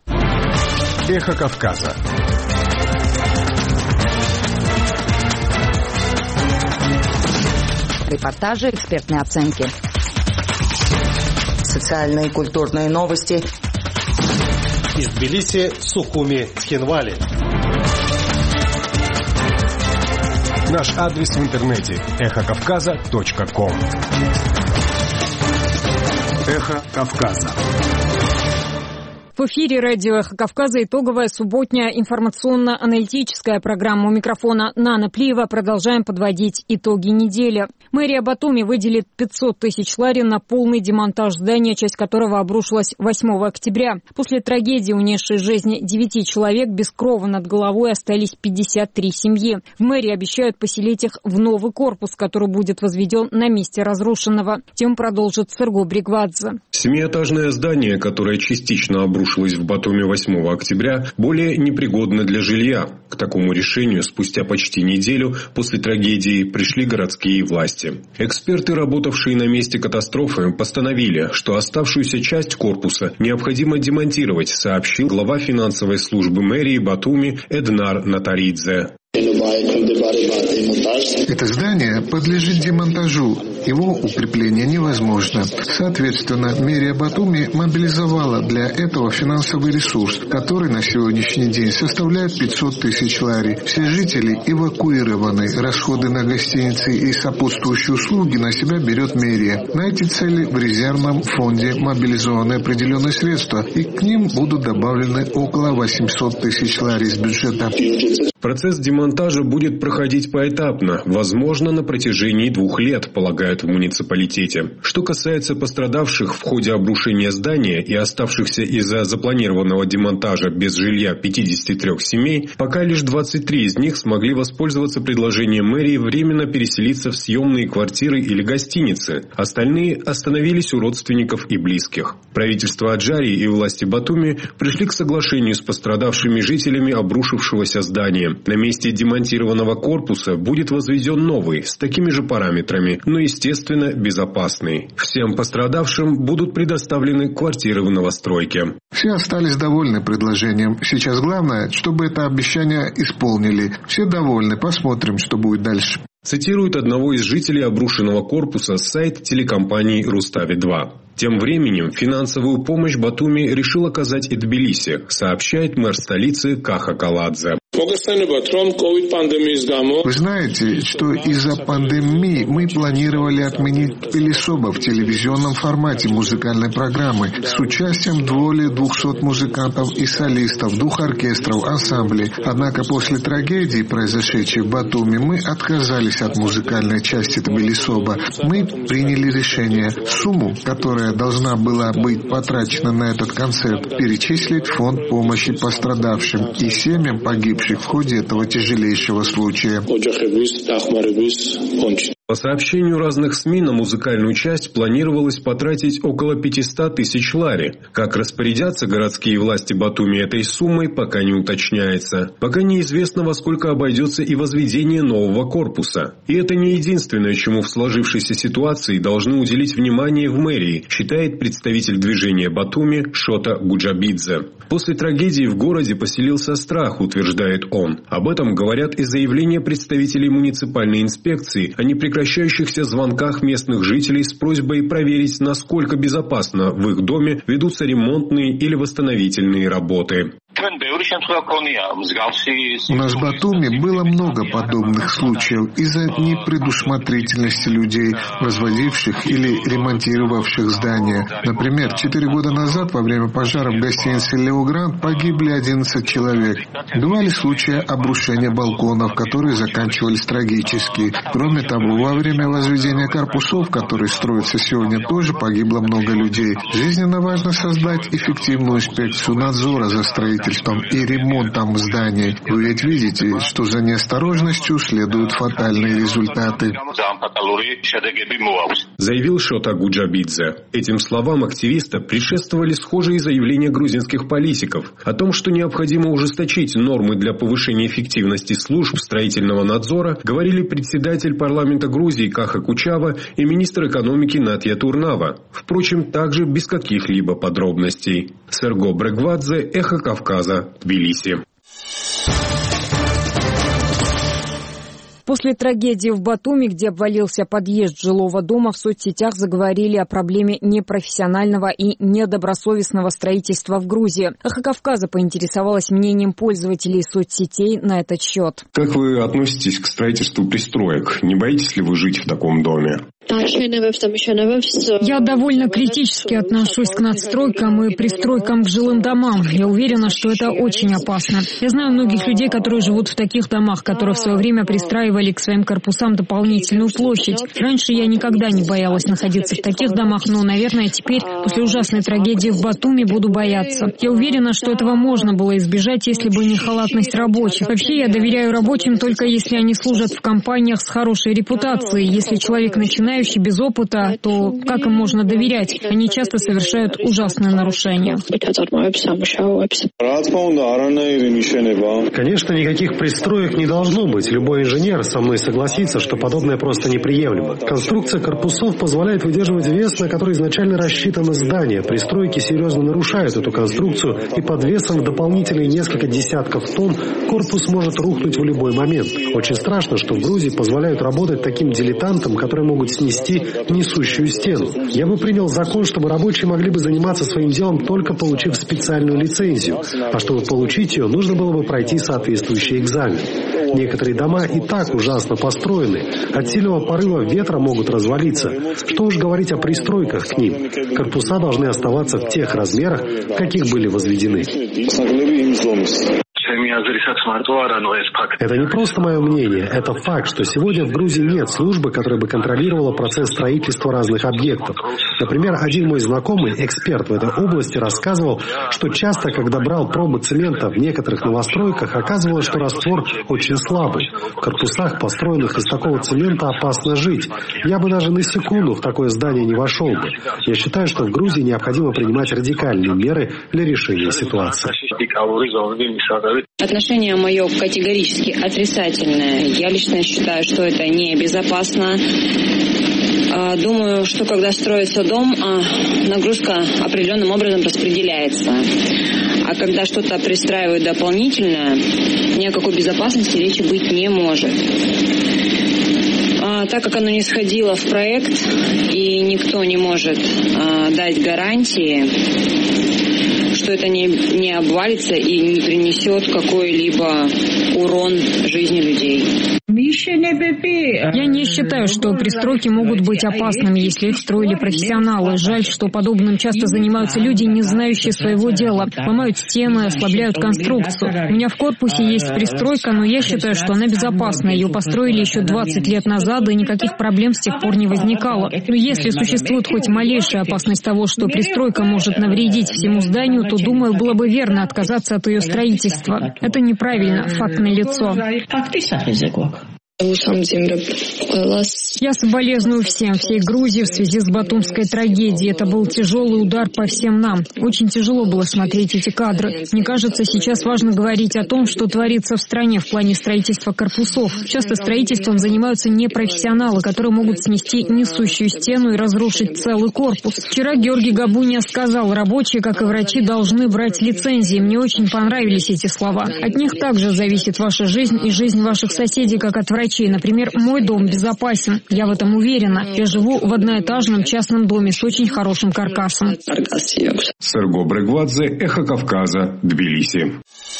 Эхо Кавказа. Репортажи, экспертные оценки. Социальные и культурные новости. Из Тбилиси, Сухуми, Цхинвали. Наш адрес в интернете эхо кавказа точка ком. Эхо Кавказа. В эфире радио «Эхо Кавказа» итоговая субботняя информационно-аналитическая программа. У микрофона Нана Плиева. Продолжаем подводить итоги недели. Мэрия Батуми выделит пятьсот тысяч лари на полный демонтаж здания, часть которого обрушилась восьмого октября. После трагедии, унесшей жизнь девяти человек, без крова над головой остались пятьдесят три семьи. В мэрии обещают поселить их в новый корпус, который будет возведен на месте разрушенного. Тем продолжит Серго Бригвадзе. Семиэтажное здание, которое частично обрушилось в Батуми восьмого октября, более непригодно для жилья. К такому решению спустя почти неделю после трагедии пришли городские власти. Эксперты, работавшие на месте катастрофы, постановили, что оставшуюся часть корпуса необходимо демонтировать, сообщил глава финансовой службы мэрии Батуми Эднар Натаридзе. Это здание подлежит демонтажу. Его укрепление невозможно. Соответственно, мэрия Батуми мобилизовала для этого финансовый ресурс, который на сегодняшний день составляет пятьсот тысяч лари. Все жители эвакуированы. Расходы на гостиницы и сопутствующие услуги на себя берет мэрия. На эти цели в резервном фонде мобилизованы определенные средства, и к ним будут добавлены около восемьсот тысяч лари из бюджета. Процесс демонтажа будет проходить поэтапно, возможно, на протяжении двух лет, полагают в муниципалитете. Что касается пострадавших в ходе обрушения здания и оставшихся из-за запланированного демонтажа без жилья пятидесяти трёх семей, пока лишь двадцать три из них смогли воспользоваться предложением мэрии временно переселиться в съемные квартиры или гостиницы. Остальные остановились у родственников и близких. Правительство Аджарии и власти Батуми пришли к соглашению с пострадавшими жителями обрушившегося здания. На месте демонтированного корпуса будет возведен новый, с такими же параметрами, но, естественно, безопасный. Всем пострадавшим будут предоставлены квартиры в новостройке. Все остались довольны предложением. Сейчас главное, чтобы это обещание исполнили. Все довольны. Посмотрим, что будет дальше. Цитирует одного из жителей обрушенного корпуса сайт телекомпании «Рустави два». Тем временем финансовую помощь Батуми решил оказать и Тбилиси, сообщает мэр столицы Каха Каладзе. Вы знаете, что из-за пандемии мы планировали отменить Пелесоба в телевизионном формате музыкальной программы с участием более двухсот музыкантов и солистов, двух оркестров, ансамблей. Однако после трагедии, произошедшей в Батуми, мы отказались от музыкальной части Тбилисоба. Мы приняли решение сумму, которая должна была быть потрачена на этот концерт, перечислить в фонд помощи пострадавшим и семьям погибших в ходе этого тяжелейшего случая. По сообщению разных СМИ, на музыкальную часть планировалось потратить около пятьсот тысяч лари. Как распорядятся городские власти Батуми этой суммой, пока не уточняется. Пока неизвестно, во сколько обойдется и возведение нового корпуса. И это не единственное, чему в сложившейся ситуации должны уделить внимание в мэрии, считает представитель движения Батуми Шота Гуджабидзе. После трагедии в городе поселился страх, утверждает он. Об этом говорят и заявления представителей муниципальной инспекции о непрекращающихся звонках местных жителей с просьбой проверить, насколько безопасно в их доме ведутся ремонтные или восстановительные работы. У нас в Батуми было много подобных случаев из-за непредусмотрительности людей, возводивших или ремонтировавших здания. Например, четыре года назад во время пожара в гостинице «Лео Гранд» погибли одиннадцать человек. Бывали случаи обрушения балконов, которые заканчивались трагически. Кроме того, во время возведения корпусов, которые строятся сегодня, тоже погибло много людей. Жизненно важно создать эффективную инспекцию надзора за строительством и ремонтом зданий. Вы ведь видите, что за неосторожностью следуют фатальные результаты. Заявил Шота Гуджабидзе. Этим словам активиста предшествовали схожие заявления грузинских политиков о том, что необходимо ужесточить нормы для повышения эффективности служб строительного надзора, говорили председатель парламента Грузии Каха Кучава и министр экономики Натья Турнава. Впрочем, также без каких-либо подробностей. Серго Бригвадзе, Эхо Кавказа, Тбилиси. После трагедии в Батуми, где обвалился подъезд жилого дома, в соцсетях заговорили о проблеме непрофессионального и недобросовестного строительства в Грузии. «Эхо Кавказа» поинтересовалась мнением пользователей соцсетей на этот счет. Как вы относитесь к строительству пристроек? Не боитесь ли вы жить в таком доме? Я довольно критически отношусь к надстройкам и пристройкам к жилым домам. Я уверена, что это очень опасно. Я знаю многих людей, которые живут в таких домах, которые в свое время пристраивали к своим корпусам дополнительную площадь. Раньше я никогда не боялась находиться в таких домах, но, наверное, теперь, после ужасной трагедии в Батуми, буду бояться. Я уверена, что этого можно было избежать, если бы не халатность рабочих. Вообще, я доверяю рабочим только если они служат в компаниях с хорошей репутацией. Если человек начинает без опыта, то как им можно доверять? Они часто совершают ужасные нарушения. Конечно, никаких пристроек не должно быть. Любой инженер со мной согласится, что подобное просто неприемлемо. Конструкция корпусов позволяет выдерживать вес, на который изначально рассчитано здание. Пристройки серьезно нарушают эту конструкцию, и под весом в дополнительные несколько десятков тонн корпус может рухнуть в любой момент. Очень страшно, что в Грузии позволяют работать таким дилетантам, которые могут снести несущую стену. Я бы принял закон, чтобы рабочие могли бы заниматься своим делом, только получив специальную лицензию. А чтобы получить ее, нужно было бы пройти соответствующий экзамен. Некоторые дома и так ужасно построены. От сильного порыва ветра могут развалиться. Что уж говорить о пристройках к ним. Корпуса должны оставаться в тех размерах, в каких были возведены. Это не просто мое мнение, это факт, что сегодня в Грузии нет службы, которая бы контролировала процесс строительства разных объектов. Например, один мой знакомый, эксперт в этой области, рассказывал, что часто, когда брал пробы цемента в некоторых новостройках, оказывалось, что раствор очень слабый. В корпусах, построенных из такого цемента, опасно жить. Я бы даже на секунду в такое здание не вошел бы. Я считаю, что в Грузии необходимо принимать радикальные меры для решения ситуации. Отношение мое категорически отрицательное. Я лично считаю, что это небезопасно. Думаю, что когда строится дом, нагрузка определенным образом распределяется. А когда что-то пристраивают дополнительно, ни о какой безопасности речи быть не может. А, так как оно не сходило в проект и никто не может а, дать гарантии, что это не, не обвалится и не принесет какой-либо урон жизни людей. Я не считаю, что пристройки могут быть опасными, если их строили профессионалы. Жаль, что подобным часто занимаются люди, не знающие своего дела. Ломают стены, ослабляют конструкцию. У меня в корпусе есть пристройка, но я считаю, что она безопасна. Ее построили еще двадцать лет назад, и никаких проблем с тех пор не возникало. Но если существует хоть малейшая опасность того, что пристройка может навредить всему зданию, то, думаю, было бы верно отказаться от ее строительства. Это неправильно, факт налицо. Я соболезную всем, всей Грузии в связи с батумской трагедией. Это был тяжелый удар по всем нам. Очень тяжело было смотреть эти кадры. Мне кажется, сейчас важно говорить о том, что творится в стране в плане строительства корпусов. Часто строительством занимаются непрофессионалы, которые могут снести несущую стену и разрушить целый корпус. Вчера Георгий Габуния сказал, рабочие, как и врачи, должны брать лицензии. Мне очень понравились эти слова. От них также зависит ваша жизнь и жизнь ваших соседей, как от врачей. Например, мой дом безопасен. Я в этом уверена. Я живу в одноэтажном частном доме с очень хорошим каркасом. Серго Брегвадзе, Эхо Кавказа, Тбилиси.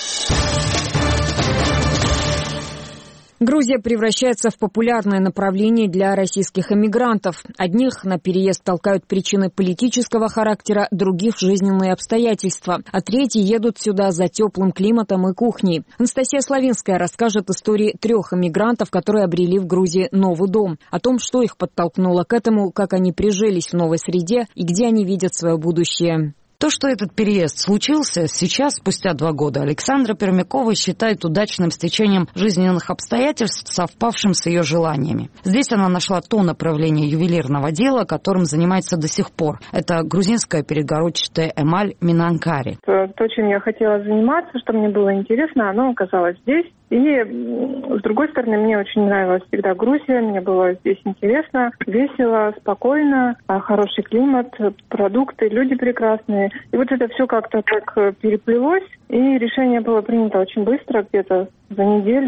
Грузия превращается в популярное направление для российских эмигрантов. Одних на переезд толкают причины политического характера, других – жизненные обстоятельства, а третьи едут сюда за теплым климатом и кухней. Анастасия Славинская расскажет истории трех эмигрантов, которые обрели в Грузии новый дом, о том, что их подтолкнуло к этому, как они прижились в новой среде и где они видят свое будущее. То, что этот переезд случился сейчас, спустя два года, Александра Пермякова считает удачным стечением жизненных обстоятельств, совпавшим с ее желаниями. Здесь она нашла то направление ювелирного дела, которым занимается до сих пор. Это грузинская перегородчатая эмаль Минанкари. То, то, чем я хотела заниматься, что мне было интересно, оно оказалось здесь. И, с другой стороны, мне очень нравилась всегда Грузия, мне было здесь интересно, весело, спокойно, хороший климат, продукты, люди прекрасные. И вот это все как-то так переплелось, и решение было принято очень быстро, где-то за неделю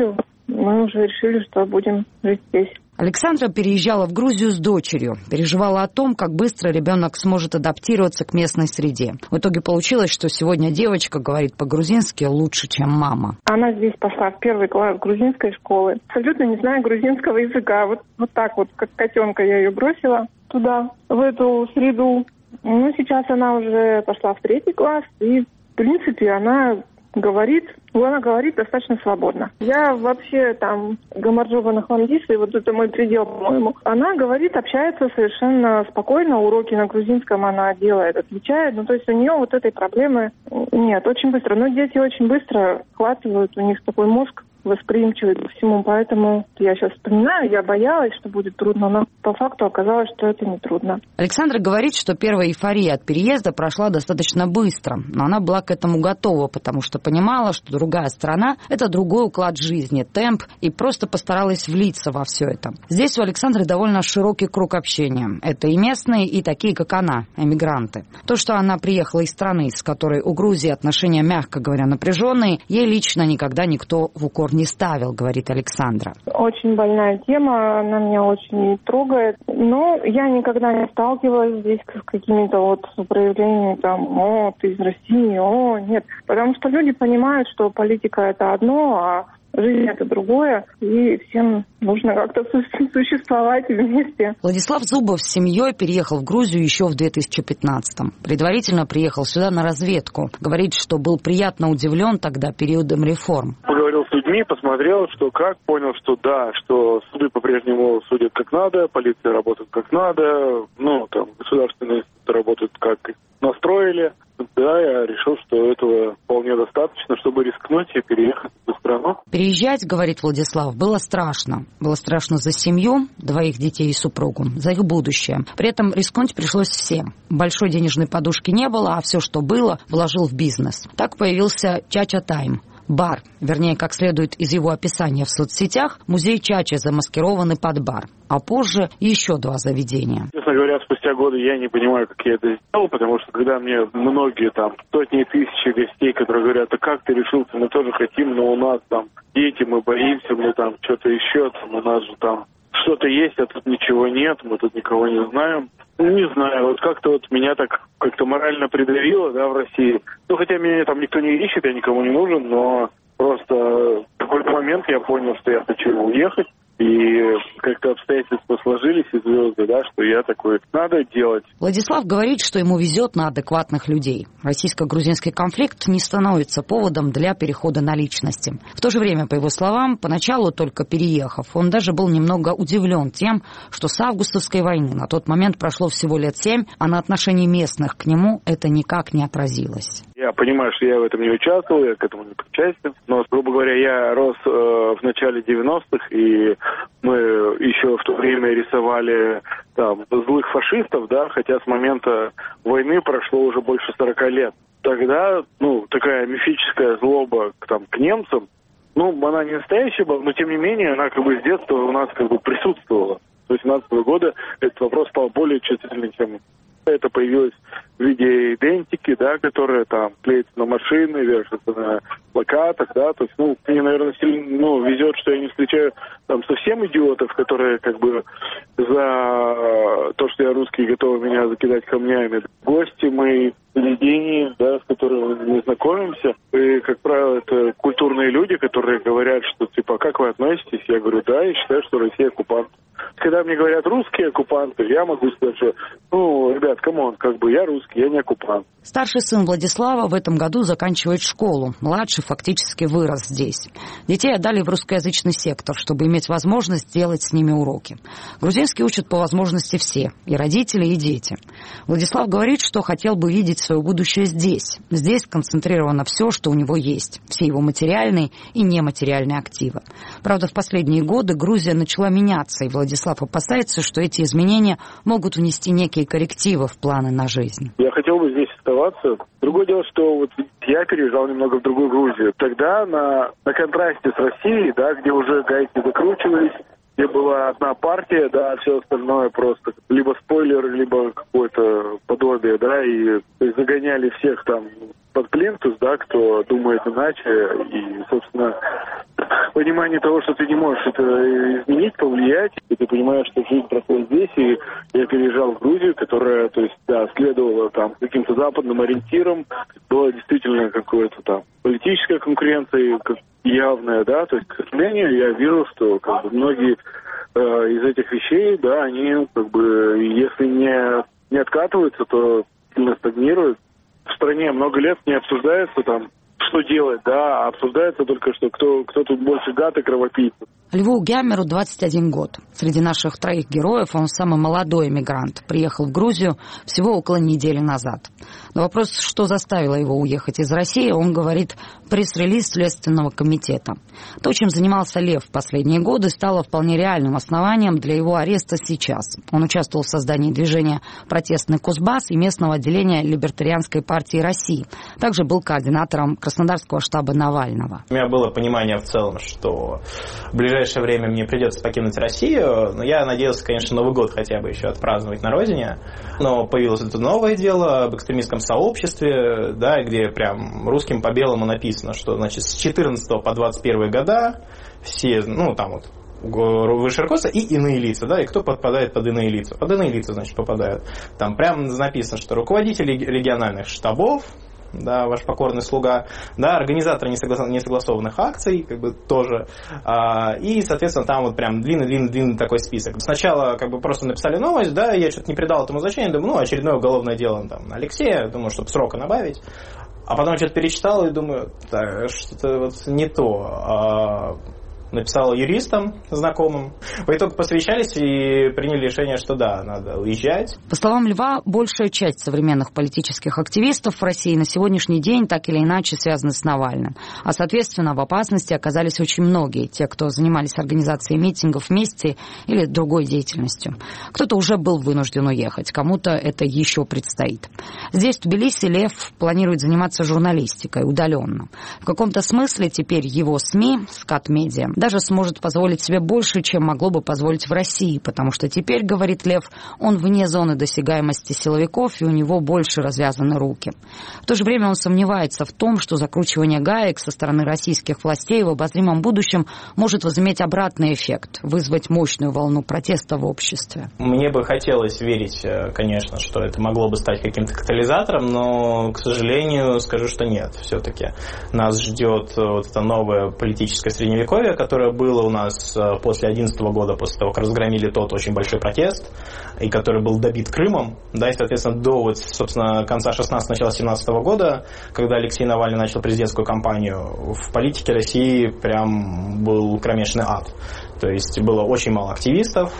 мы уже решили, что будем жить здесь. Александра переезжала в Грузию с дочерью, переживала о том, как быстро ребенок сможет адаптироваться к местной среде. В итоге получилось, что сегодня девочка говорит по-грузински лучше, чем мама. Она здесь пошла в первый класс грузинской школы. Абсолютно не знаю грузинского языка. Вот, вот так вот, как котенка, я ее бросила туда, в эту среду. Ну, сейчас она уже пошла в третий класс, и, в принципе, она говорит, она говорит достаточно свободно. Я вообще там Гамарджоба Нахвандиса, и вот это мой предел, по-моему. Она говорит, общается совершенно спокойно, уроки на грузинском она делает, отвечает. Ну, то есть у нее вот этой проблемы нет, очень быстро. Но дети очень быстро схватывают, у них такой мозг восприимчивый ко всему, поэтому я сейчас вспоминаю, я боялась, что будет трудно, но по факту оказалось, что это не трудно. Александра говорит, что первая эйфория от переезда прошла достаточно быстро, но она была к этому готова, потому что понимала, что другая страна – это другой уклад жизни, темп, и просто постаралась влиться во все это. Здесь у Александры довольно широкий круг общения. Это и местные, и такие, как она, эмигранты. То, что она приехала из страны, с которой у Грузии отношения, мягко говоря, напряженные, ей лично никогда никто в укор не ставил, говорит Александра. Очень больная тема, она меня очень трогает. Но я никогда не сталкивалась здесь с какими-то вот проявлениями там, о, ты из России, о, нет. Потому что люди понимают, что политика это одно, а жизнь это другое, и всем нужно как-то существовать вместе. Владислав Зубов с семьей переехал в Грузию еще в две тысячи пятнадцатом. Предварительно приехал сюда на разведку. Говорит, что был приятно удивлен тогда периодом реформ. Поговорил с людьми, посмотрел, что как, понял, что да, что суды по-прежнему судят как надо, полиция работает как надо, ну, там, государственные институты работают как настроили. Да, я решил, что этого вполне достаточно, чтобы рискнуть и переехать в эту страну. Переезжать, говорит Владислав, было страшно. Было страшно за семью, двоих детей и супругу, за их будущее. При этом рискнуть пришлось всем. Большой денежной подушки не было, а все, что было, вложил в бизнес. Так появился Чача Тайм. Бар, вернее, как следует из его описания в соцсетях, музей Чачи, замаскированный под бар. А позже еще два заведения. Честно говоря, спустя годы я не понимаю, как я это сделал, потому что когда мне многие там сотни тысяч гостей, которые говорят, а как ты решился, мы тоже хотим, но у нас там дети, мы боимся, мы там что-то еще, там у нас же там что-то есть, а тут ничего нет, мы тут никого не знаем. Не знаю, вот как-то вот меня так как-то морально придавило, да, в России. Ну, хотя меня там никто не ищет, я никому не нужен, но просто в какой-то момент я понял, что я хочу уехать. И как-то обстоятельства сложились и звезды, да, что я такой, надо делать. Владислав говорит, что ему везет на адекватных людей. Российско-грузинский конфликт не становится поводом для перехода на личности. В то же время, по его словам, поначалу только переехав, он даже был немного удивлен тем, что с августовской войны на тот момент прошло всего лет семь, а на отношении местных к нему это никак не отразилось. Я понимаю, что я в этом не участвовал, я к этому не причастен. Но, грубо говоря, я рос э, в начале девяностых, и мы еще в то время рисовали там злых фашистов, да, хотя с момента войны прошло уже больше сорока лет. Тогда, ну, такая мифическая злоба там, к немцам, ну, она не настоящая была, но тем не менее она как бы с детства у нас как бы присутствовала. С восемнадцатого года этот вопрос стал более чувствительной темой. Это появилось в виде идентики, да, которая там клеится на машины, вешается на плакатах, да, то есть, ну, мне, наверное, сильно, ну, везет, что я не встречаю там совсем идиотов, которые как бы за то, что я русский, готовы меня закидать камнями. Гости мои, заведения, да, с которыми мы знакомимся, и, как правило, это культурные люди, которые говорят, что, типа, как вы относитесь? Я говорю, да, я считаю, что Россия оккупант. Когда мне говорят русские оккупанты, я могу сказать, что, ну, ребят, камон, как бы я русский, я не оккупант. Старший сын Владислава в этом году заканчивает школу. Младший фактически вырос здесь. Детей отдали в русскоязычный сектор, чтобы иметь возможность делать с ними уроки. Грузинский учат по возможности все, и родители, и дети. Владислав говорит, что хотел бы видеть свое будущее здесь. Здесь сконцентрировано все, что у него есть. Все его материальные и нематериальные активы. Правда, в последние годы Грузия начала меняться, и Владислав опасается, что эти изменения могут внести некие коррективы в планы на жизнь. Я хотел бы здесь оставаться. Другое дело, что вот я переезжал немного в другую Грузию. Тогда на, на контрасте с Россией, да, где уже гайки закручивались, где была одна партия, да, все остальное просто либо спойлер, либо какое-то подобие, да, и то есть, загоняли всех там под плинтус, да, кто думает иначе, и, собственно, понимание того, что ты не можешь это изменить, повлиять, и ты понимаешь, что жизнь проходит здесь, и я переезжал в Грузию, которая, то есть, да, следовала там каким-то западным ориентирам, была действительно какое-то там политическая конкуренция явная, да, то есть, к сожалению, я вижу, что как бы многие э, из этих вещей, да, они как бы, если не, не откатываются, то сильно стагнируют. В стране много лет не обсуждается там, что делать, да, а обсуждается только, что кто, кто тут больше гад и кровопийца. Льву Гямеру двадцать один год. Среди наших троих героев он самый молодой эмигрант. Приехал в Грузию всего около недели назад. На вопрос, что заставило его уехать из России, он говорит: пресс-релиз Следственного комитета. То, чем занимался Лев в последние годы, стало вполне реальным основанием для его ареста сейчас. Он участвовал в создании движения «Протестный Кузбасс» и местного отделения Либертарианской партии России. Также был координатором Краснодарского штаба Навального. У меня было понимание в целом, что в ближайшее время мне придется покинуть Россию. Но я надеялся, конечно, Новый год хотя бы еще отпраздновать на родине. Но появилось это новое дело об экстремистском сообществе, да, где прям русским по белому написано, что, значит, с четырнадцатого по двадцать первый года все, ну, там вот, высшее руководство и иные лица, да, и кто подпадает под иные лица? Под иные лица, значит, попадают. Там прям написано, что руководители региональных штабов, да, ваш покорный слуга, да, организаторы несогласованных акций, как бы тоже, а, и, соответственно, там вот прям длинный-длинный-длинный такой список. Сначала как бы просто написали новость, да, я что-то не придал этому значения, думаю, ну, очередное уголовное дело там на Алексея, думаю, чтобы срока набавить, а потом что-то перечитал и думаю, так, что-то вот не то. А, написал юристам знакомым. По итогу посвящались и приняли решение, что да, надо уезжать. По словам Льва, большая часть современных политических активистов в России на сегодняшний день так или иначе связаны с Навальным. А, соответственно, в опасности оказались очень многие, те, кто занимались организацией митингов вместе или другой деятельностью. Кто-то уже был вынужден уехать, кому-то это еще предстоит. Здесь, в Тбилиси, Лев планирует заниматься журналистикой удаленно. В каком-то смысле теперь его СМИ, Скат-медиа, даже сможет позволить себе больше, чем могло бы позволить в России, потому что теперь, говорит Лев, он вне зоны досягаемости силовиков, и у него больше развязаны руки. В то же время он сомневается в том, что закручивание гаек со стороны российских властей в обозримом будущем может возыметь обратный эффект, вызвать мощную волну протеста в обществе. Мне бы хотелось верить, конечно, что это могло бы стать каким-то катализатором, но, к сожалению, скажу, что нет. Все-таки нас ждет вот это новое политическое средневековье, которое было у нас после две тысячи одиннадцатого года, после того, как разгромили тот очень большой протест, и который был добит Крымом, да, и, соответственно, до, вот, собственно, конца шестнадцатого, начала семнадцатого года, когда Алексей Навальный начал президентскую кампанию, в политике России прям был кромешный ад. То есть было очень мало активистов,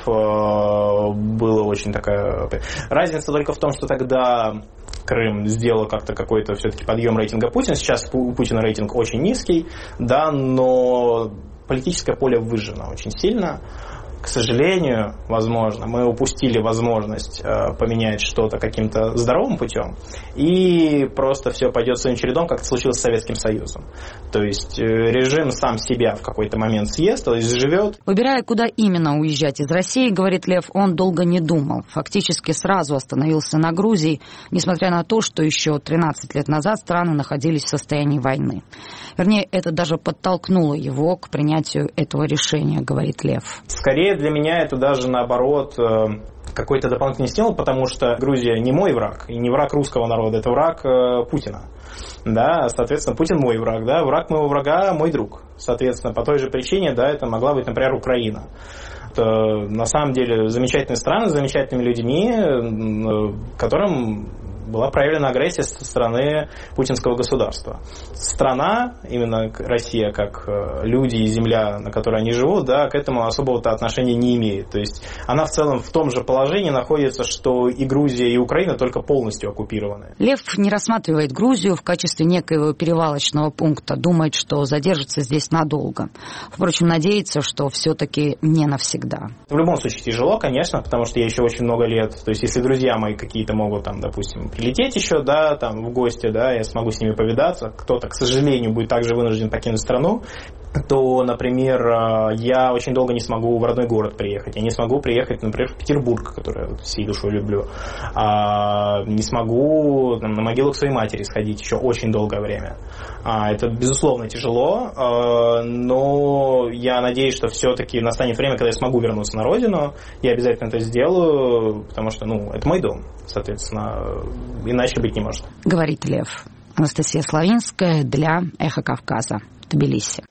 было очень такая... Разница только в том, что тогда Крым сделал как-то какой-то все-таки подъем рейтинга Путина. Сейчас у Путина рейтинг очень низкий, да, но политическое поле выжжено очень сильно. К сожалению, возможно, мы упустили возможность э, поменять что-то каким-то здоровым путем, и просто все пойдет своим чередом, как это случилось с Советским Союзом. То есть э, режим сам себя в какой-то момент съест, то есть живет. Выбирая, куда именно уезжать из России, говорит Лев, он долго не думал. Фактически сразу остановился на Грузии, несмотря на то, что еще тринадцать лет назад страны находились в состоянии войны. Вернее, это даже подтолкнуло его к принятию этого решения, говорит Лев. Скорее для меня это даже наоборот какой-то дополнительный стимул, потому что Грузия не мой враг, и не враг русского народа, это враг Путина. Да, соответственно, Путин мой враг, да, враг моего врага мой друг. Соответственно, по той же причине, да, это могла быть, например, Украина. Это, на самом деле, замечательные страны с замечательными людьми, которым была проявлена агрессия со стороны путинского государства. Страна, именно Россия, как люди и земля, на которой они живут, да, к этому особого-то отношения не имеет. То есть она в целом в том же положении находится, что и Грузия, и Украина только полностью оккупированы. Лев не рассматривает Грузию в качестве некоего перевалочного пункта, думает, что задержится здесь надолго. Впрочем, надеется, что все-таки не навсегда. В любом случае тяжело, конечно, потому что я еще очень много лет, то есть если друзья мои какие-то могут, там, допустим, прилететь еще, да, там, в гости, да, я смогу с ними повидаться. Кто-то, к сожалению, будет также вынужден покинуть страну. то, например, я очень долго не смогу в родной город приехать. Я не смогу приехать, например, в Петербург, который я всей душой люблю. А, не смогу там, на могилу к своей матери сходить еще очень долгое время. А, это, безусловно, тяжело, а, но я надеюсь, что все-таки настанет время, когда я смогу вернуться на родину. Я обязательно это сделаю, потому что, ну, это мой дом, соответственно, иначе быть не может. Говорит Лев. Анастасия Славинская для «Эхо Кавказа», Тбилиси.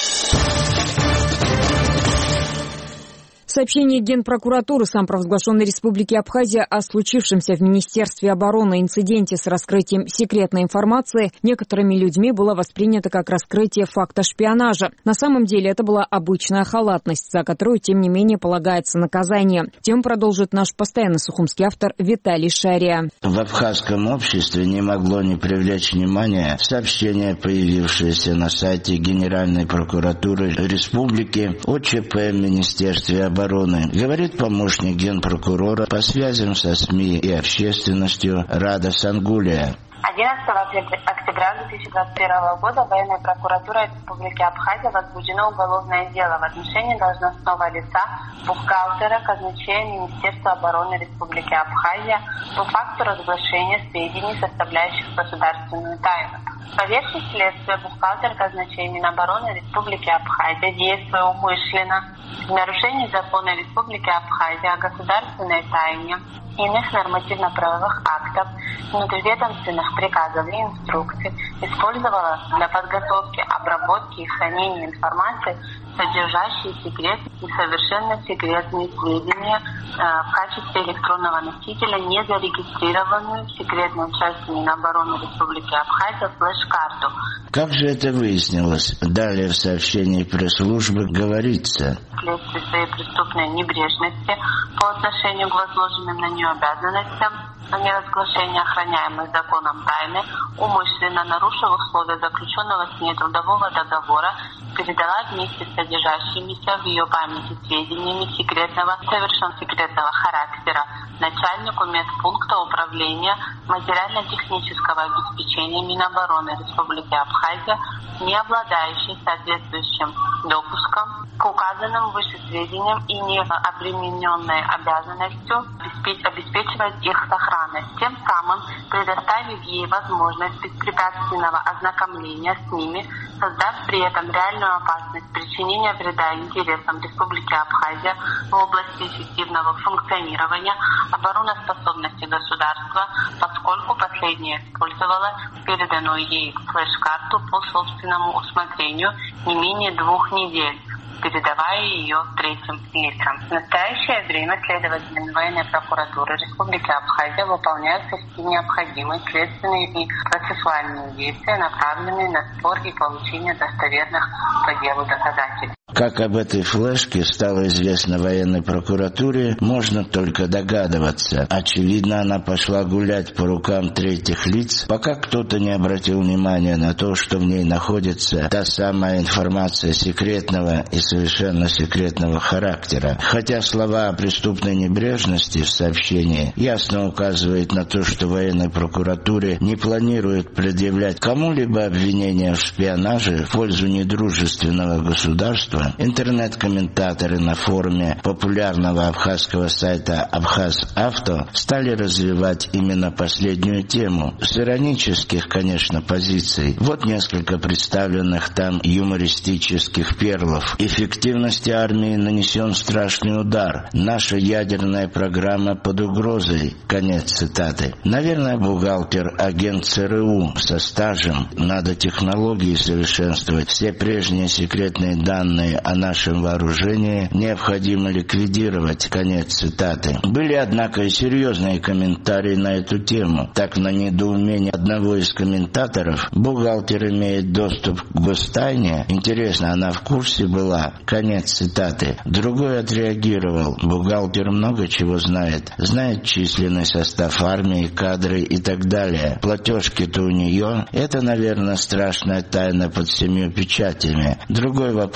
Сообщение Генпрокуратуры самопровозглашенной Республики Абхазия о случившемся в Министерстве обороны инциденте с раскрытием секретной информации некоторыми людьми было воспринято как раскрытие факта шпионажа. На самом деле это была обычная халатность, за которую, тем не менее, полагается наказание. Тему продолжит наш постоянный сухумский автор Виталий Шария. В абхазском обществе не могло не привлечь внимания сообщение, появившееся на сайте Генеральной прокуратуры Республики о ЧП в Министерстве обороны. Говорит помощник генпрокурора по связям со СМИ и общественностью Рада Сангулия. одиннадцатого октября две тысячи двадцать первого года военной прокуратурой Республики Абхазия возбуждено уголовное дело в отношении должностного лица бухгалтера казначея Министерства обороны Республики Абхазия по факту разглашения сведений, составляющих государственную тайну. По версии следствия, бухгалтер казначея Минобороны Республики Абхазия, действуя умышленно в нарушении закона Республики Абхазия о государственной тайне, иных нормативно-правовых актов, внутриведомственных приказов и инструкций, использовала для подготовки, обработки и хранения информации, содержащие секрет и совершенно секретные сведения э, в качестве электронного носителя, не зарегистрированную в секретной части Минобороны Республики Абхазия флеш-карту. Как же это выяснилось? Далее в сообщении пресс-службы говорится: вследствие своей преступной небрежности по отношению к возложенным на нее обязанностям о неразглашении охраняемой законом тайны, умышленно нарушив условия заключенного с ней трудового договора, передала вместе с содержащимися в ее памяти сведениями секретного, совершенно секретного характера начальнику медпункта управления материально-технического обеспечения Минобороны Республики Абхазия, не обладающей соответствующим допуском к указанным выше сведениям и не обремененной обязанностью обеспечивать их сохранность, тем самым предоставив ей возможность беспрепятственного ознакомления с ними, создав при этом реальную опасность причинения вреда интересам Республики Абхазия в области эффективного функционирования обороноспособности государства, поскольку последняя использовала переданную ей флеш-карту по собственному усмотрению не менее двух недель, передавая ее третьим лицам. В настоящее время следователями военной прокуратуры Республики Абхазия выполняются все необходимые следственные и процессуальные действия, направленные на сбор и получение достоверных по делу доказательств. Как об этой флешке стало известно военной прокуратуре, можно только догадываться. Очевидно, она пошла гулять по рукам третьих лиц, пока кто-то не обратил внимания на то, что в ней находится та самая информация секретного и совершенно секретного характера. Хотя слова о преступной небрежности в сообщении ясно указывают на то, что военной прокуратуре не планируют предъявлять кому-либо обвинения в шпионаже в пользу недружественного государства, интернет-комментаторы на форуме популярного абхазского сайта «Абхаз-Авто» стали развивать именно последнюю тему, с иронических, конечно, позиций. Вот несколько представленных там юмористических перлов. Эффективности армии нанесен страшный удар. Наша ядерная программа под угрозой. Конец цитаты. Наверное, бухгалтер, агент ЦРУ со стажем. Надо технологии совершенствовать. Все прежние секретные данные о нашем вооружении необходимо ликвидировать. Конец цитаты. Были, однако, и серьезные комментарии на эту тему. Так, на недоумение одного из комментаторов, бухгалтер имеет доступ к гостайне. Интересно, она в курсе была? Конец цитаты. Другой отреагировал: бухгалтер много чего знает. Знает численный состав армии, кадры и так далее. Платежки-то у нее. Это, наверное, страшная тайна под семью печатями. Другой вопрос, кому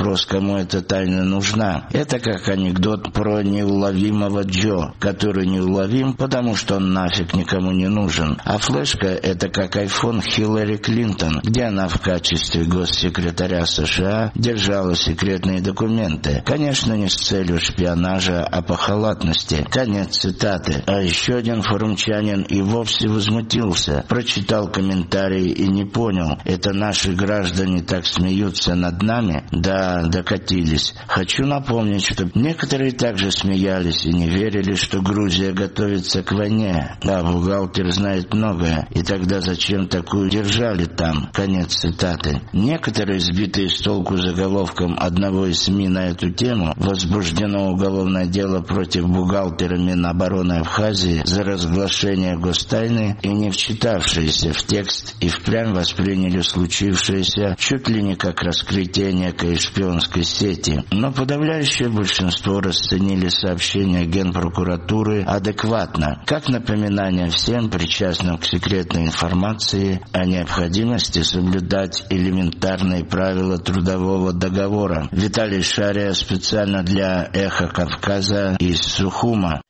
кому эта тайна нужна. Это как анекдот про неуловимого Джо, который неуловим, потому что он нафиг никому не нужен. А флешка — это как айфон Хиллари Клинтон, где она в качестве госсекретаря США держала секретные документы. Конечно, не с целью шпионажа, а по халатности. Конец цитаты. А еще один форумчанин и вовсе возмутился. Прочитал комментарии и не понял. Это наши граждане так смеются над нами? Да, докатились. Хочу напомнить, что некоторые также смеялись и не верили, что Грузия готовится к войне. Да, бухгалтер знает многое. И тогда зачем такую держали там? Конец цитаты. Некоторые, сбитые с толку заголовком одного из СМИ на эту тему, возбуждено уголовное дело против бухгалтера Минобороны Абхазии за разглашение гостайны и не вчитавшиеся в текст и впрямь восприняли случившееся чуть ли не как раскрытие некой шпионской сети. Но подавляющее большинство расценили сообщения Генпрокуратуры адекватно, как напоминание всем причастным к секретной информации о необходимости соблюдать элементарные правила трудового договора. Виталий Шария специально для «Эхо Кавказа» из Сухума.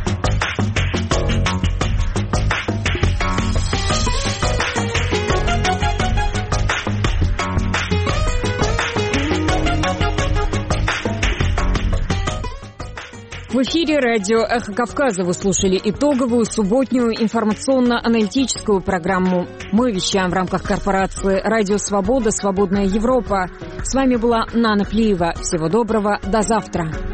В эфире радио «Эхо Кавказа» вы слушали итоговую субботнюю информационно-аналитическую программу. Мы вещаем в рамках корпорации «Радио Свобода. Свободная Европа». С вами была Нана Плиева. Всего доброго. До завтра.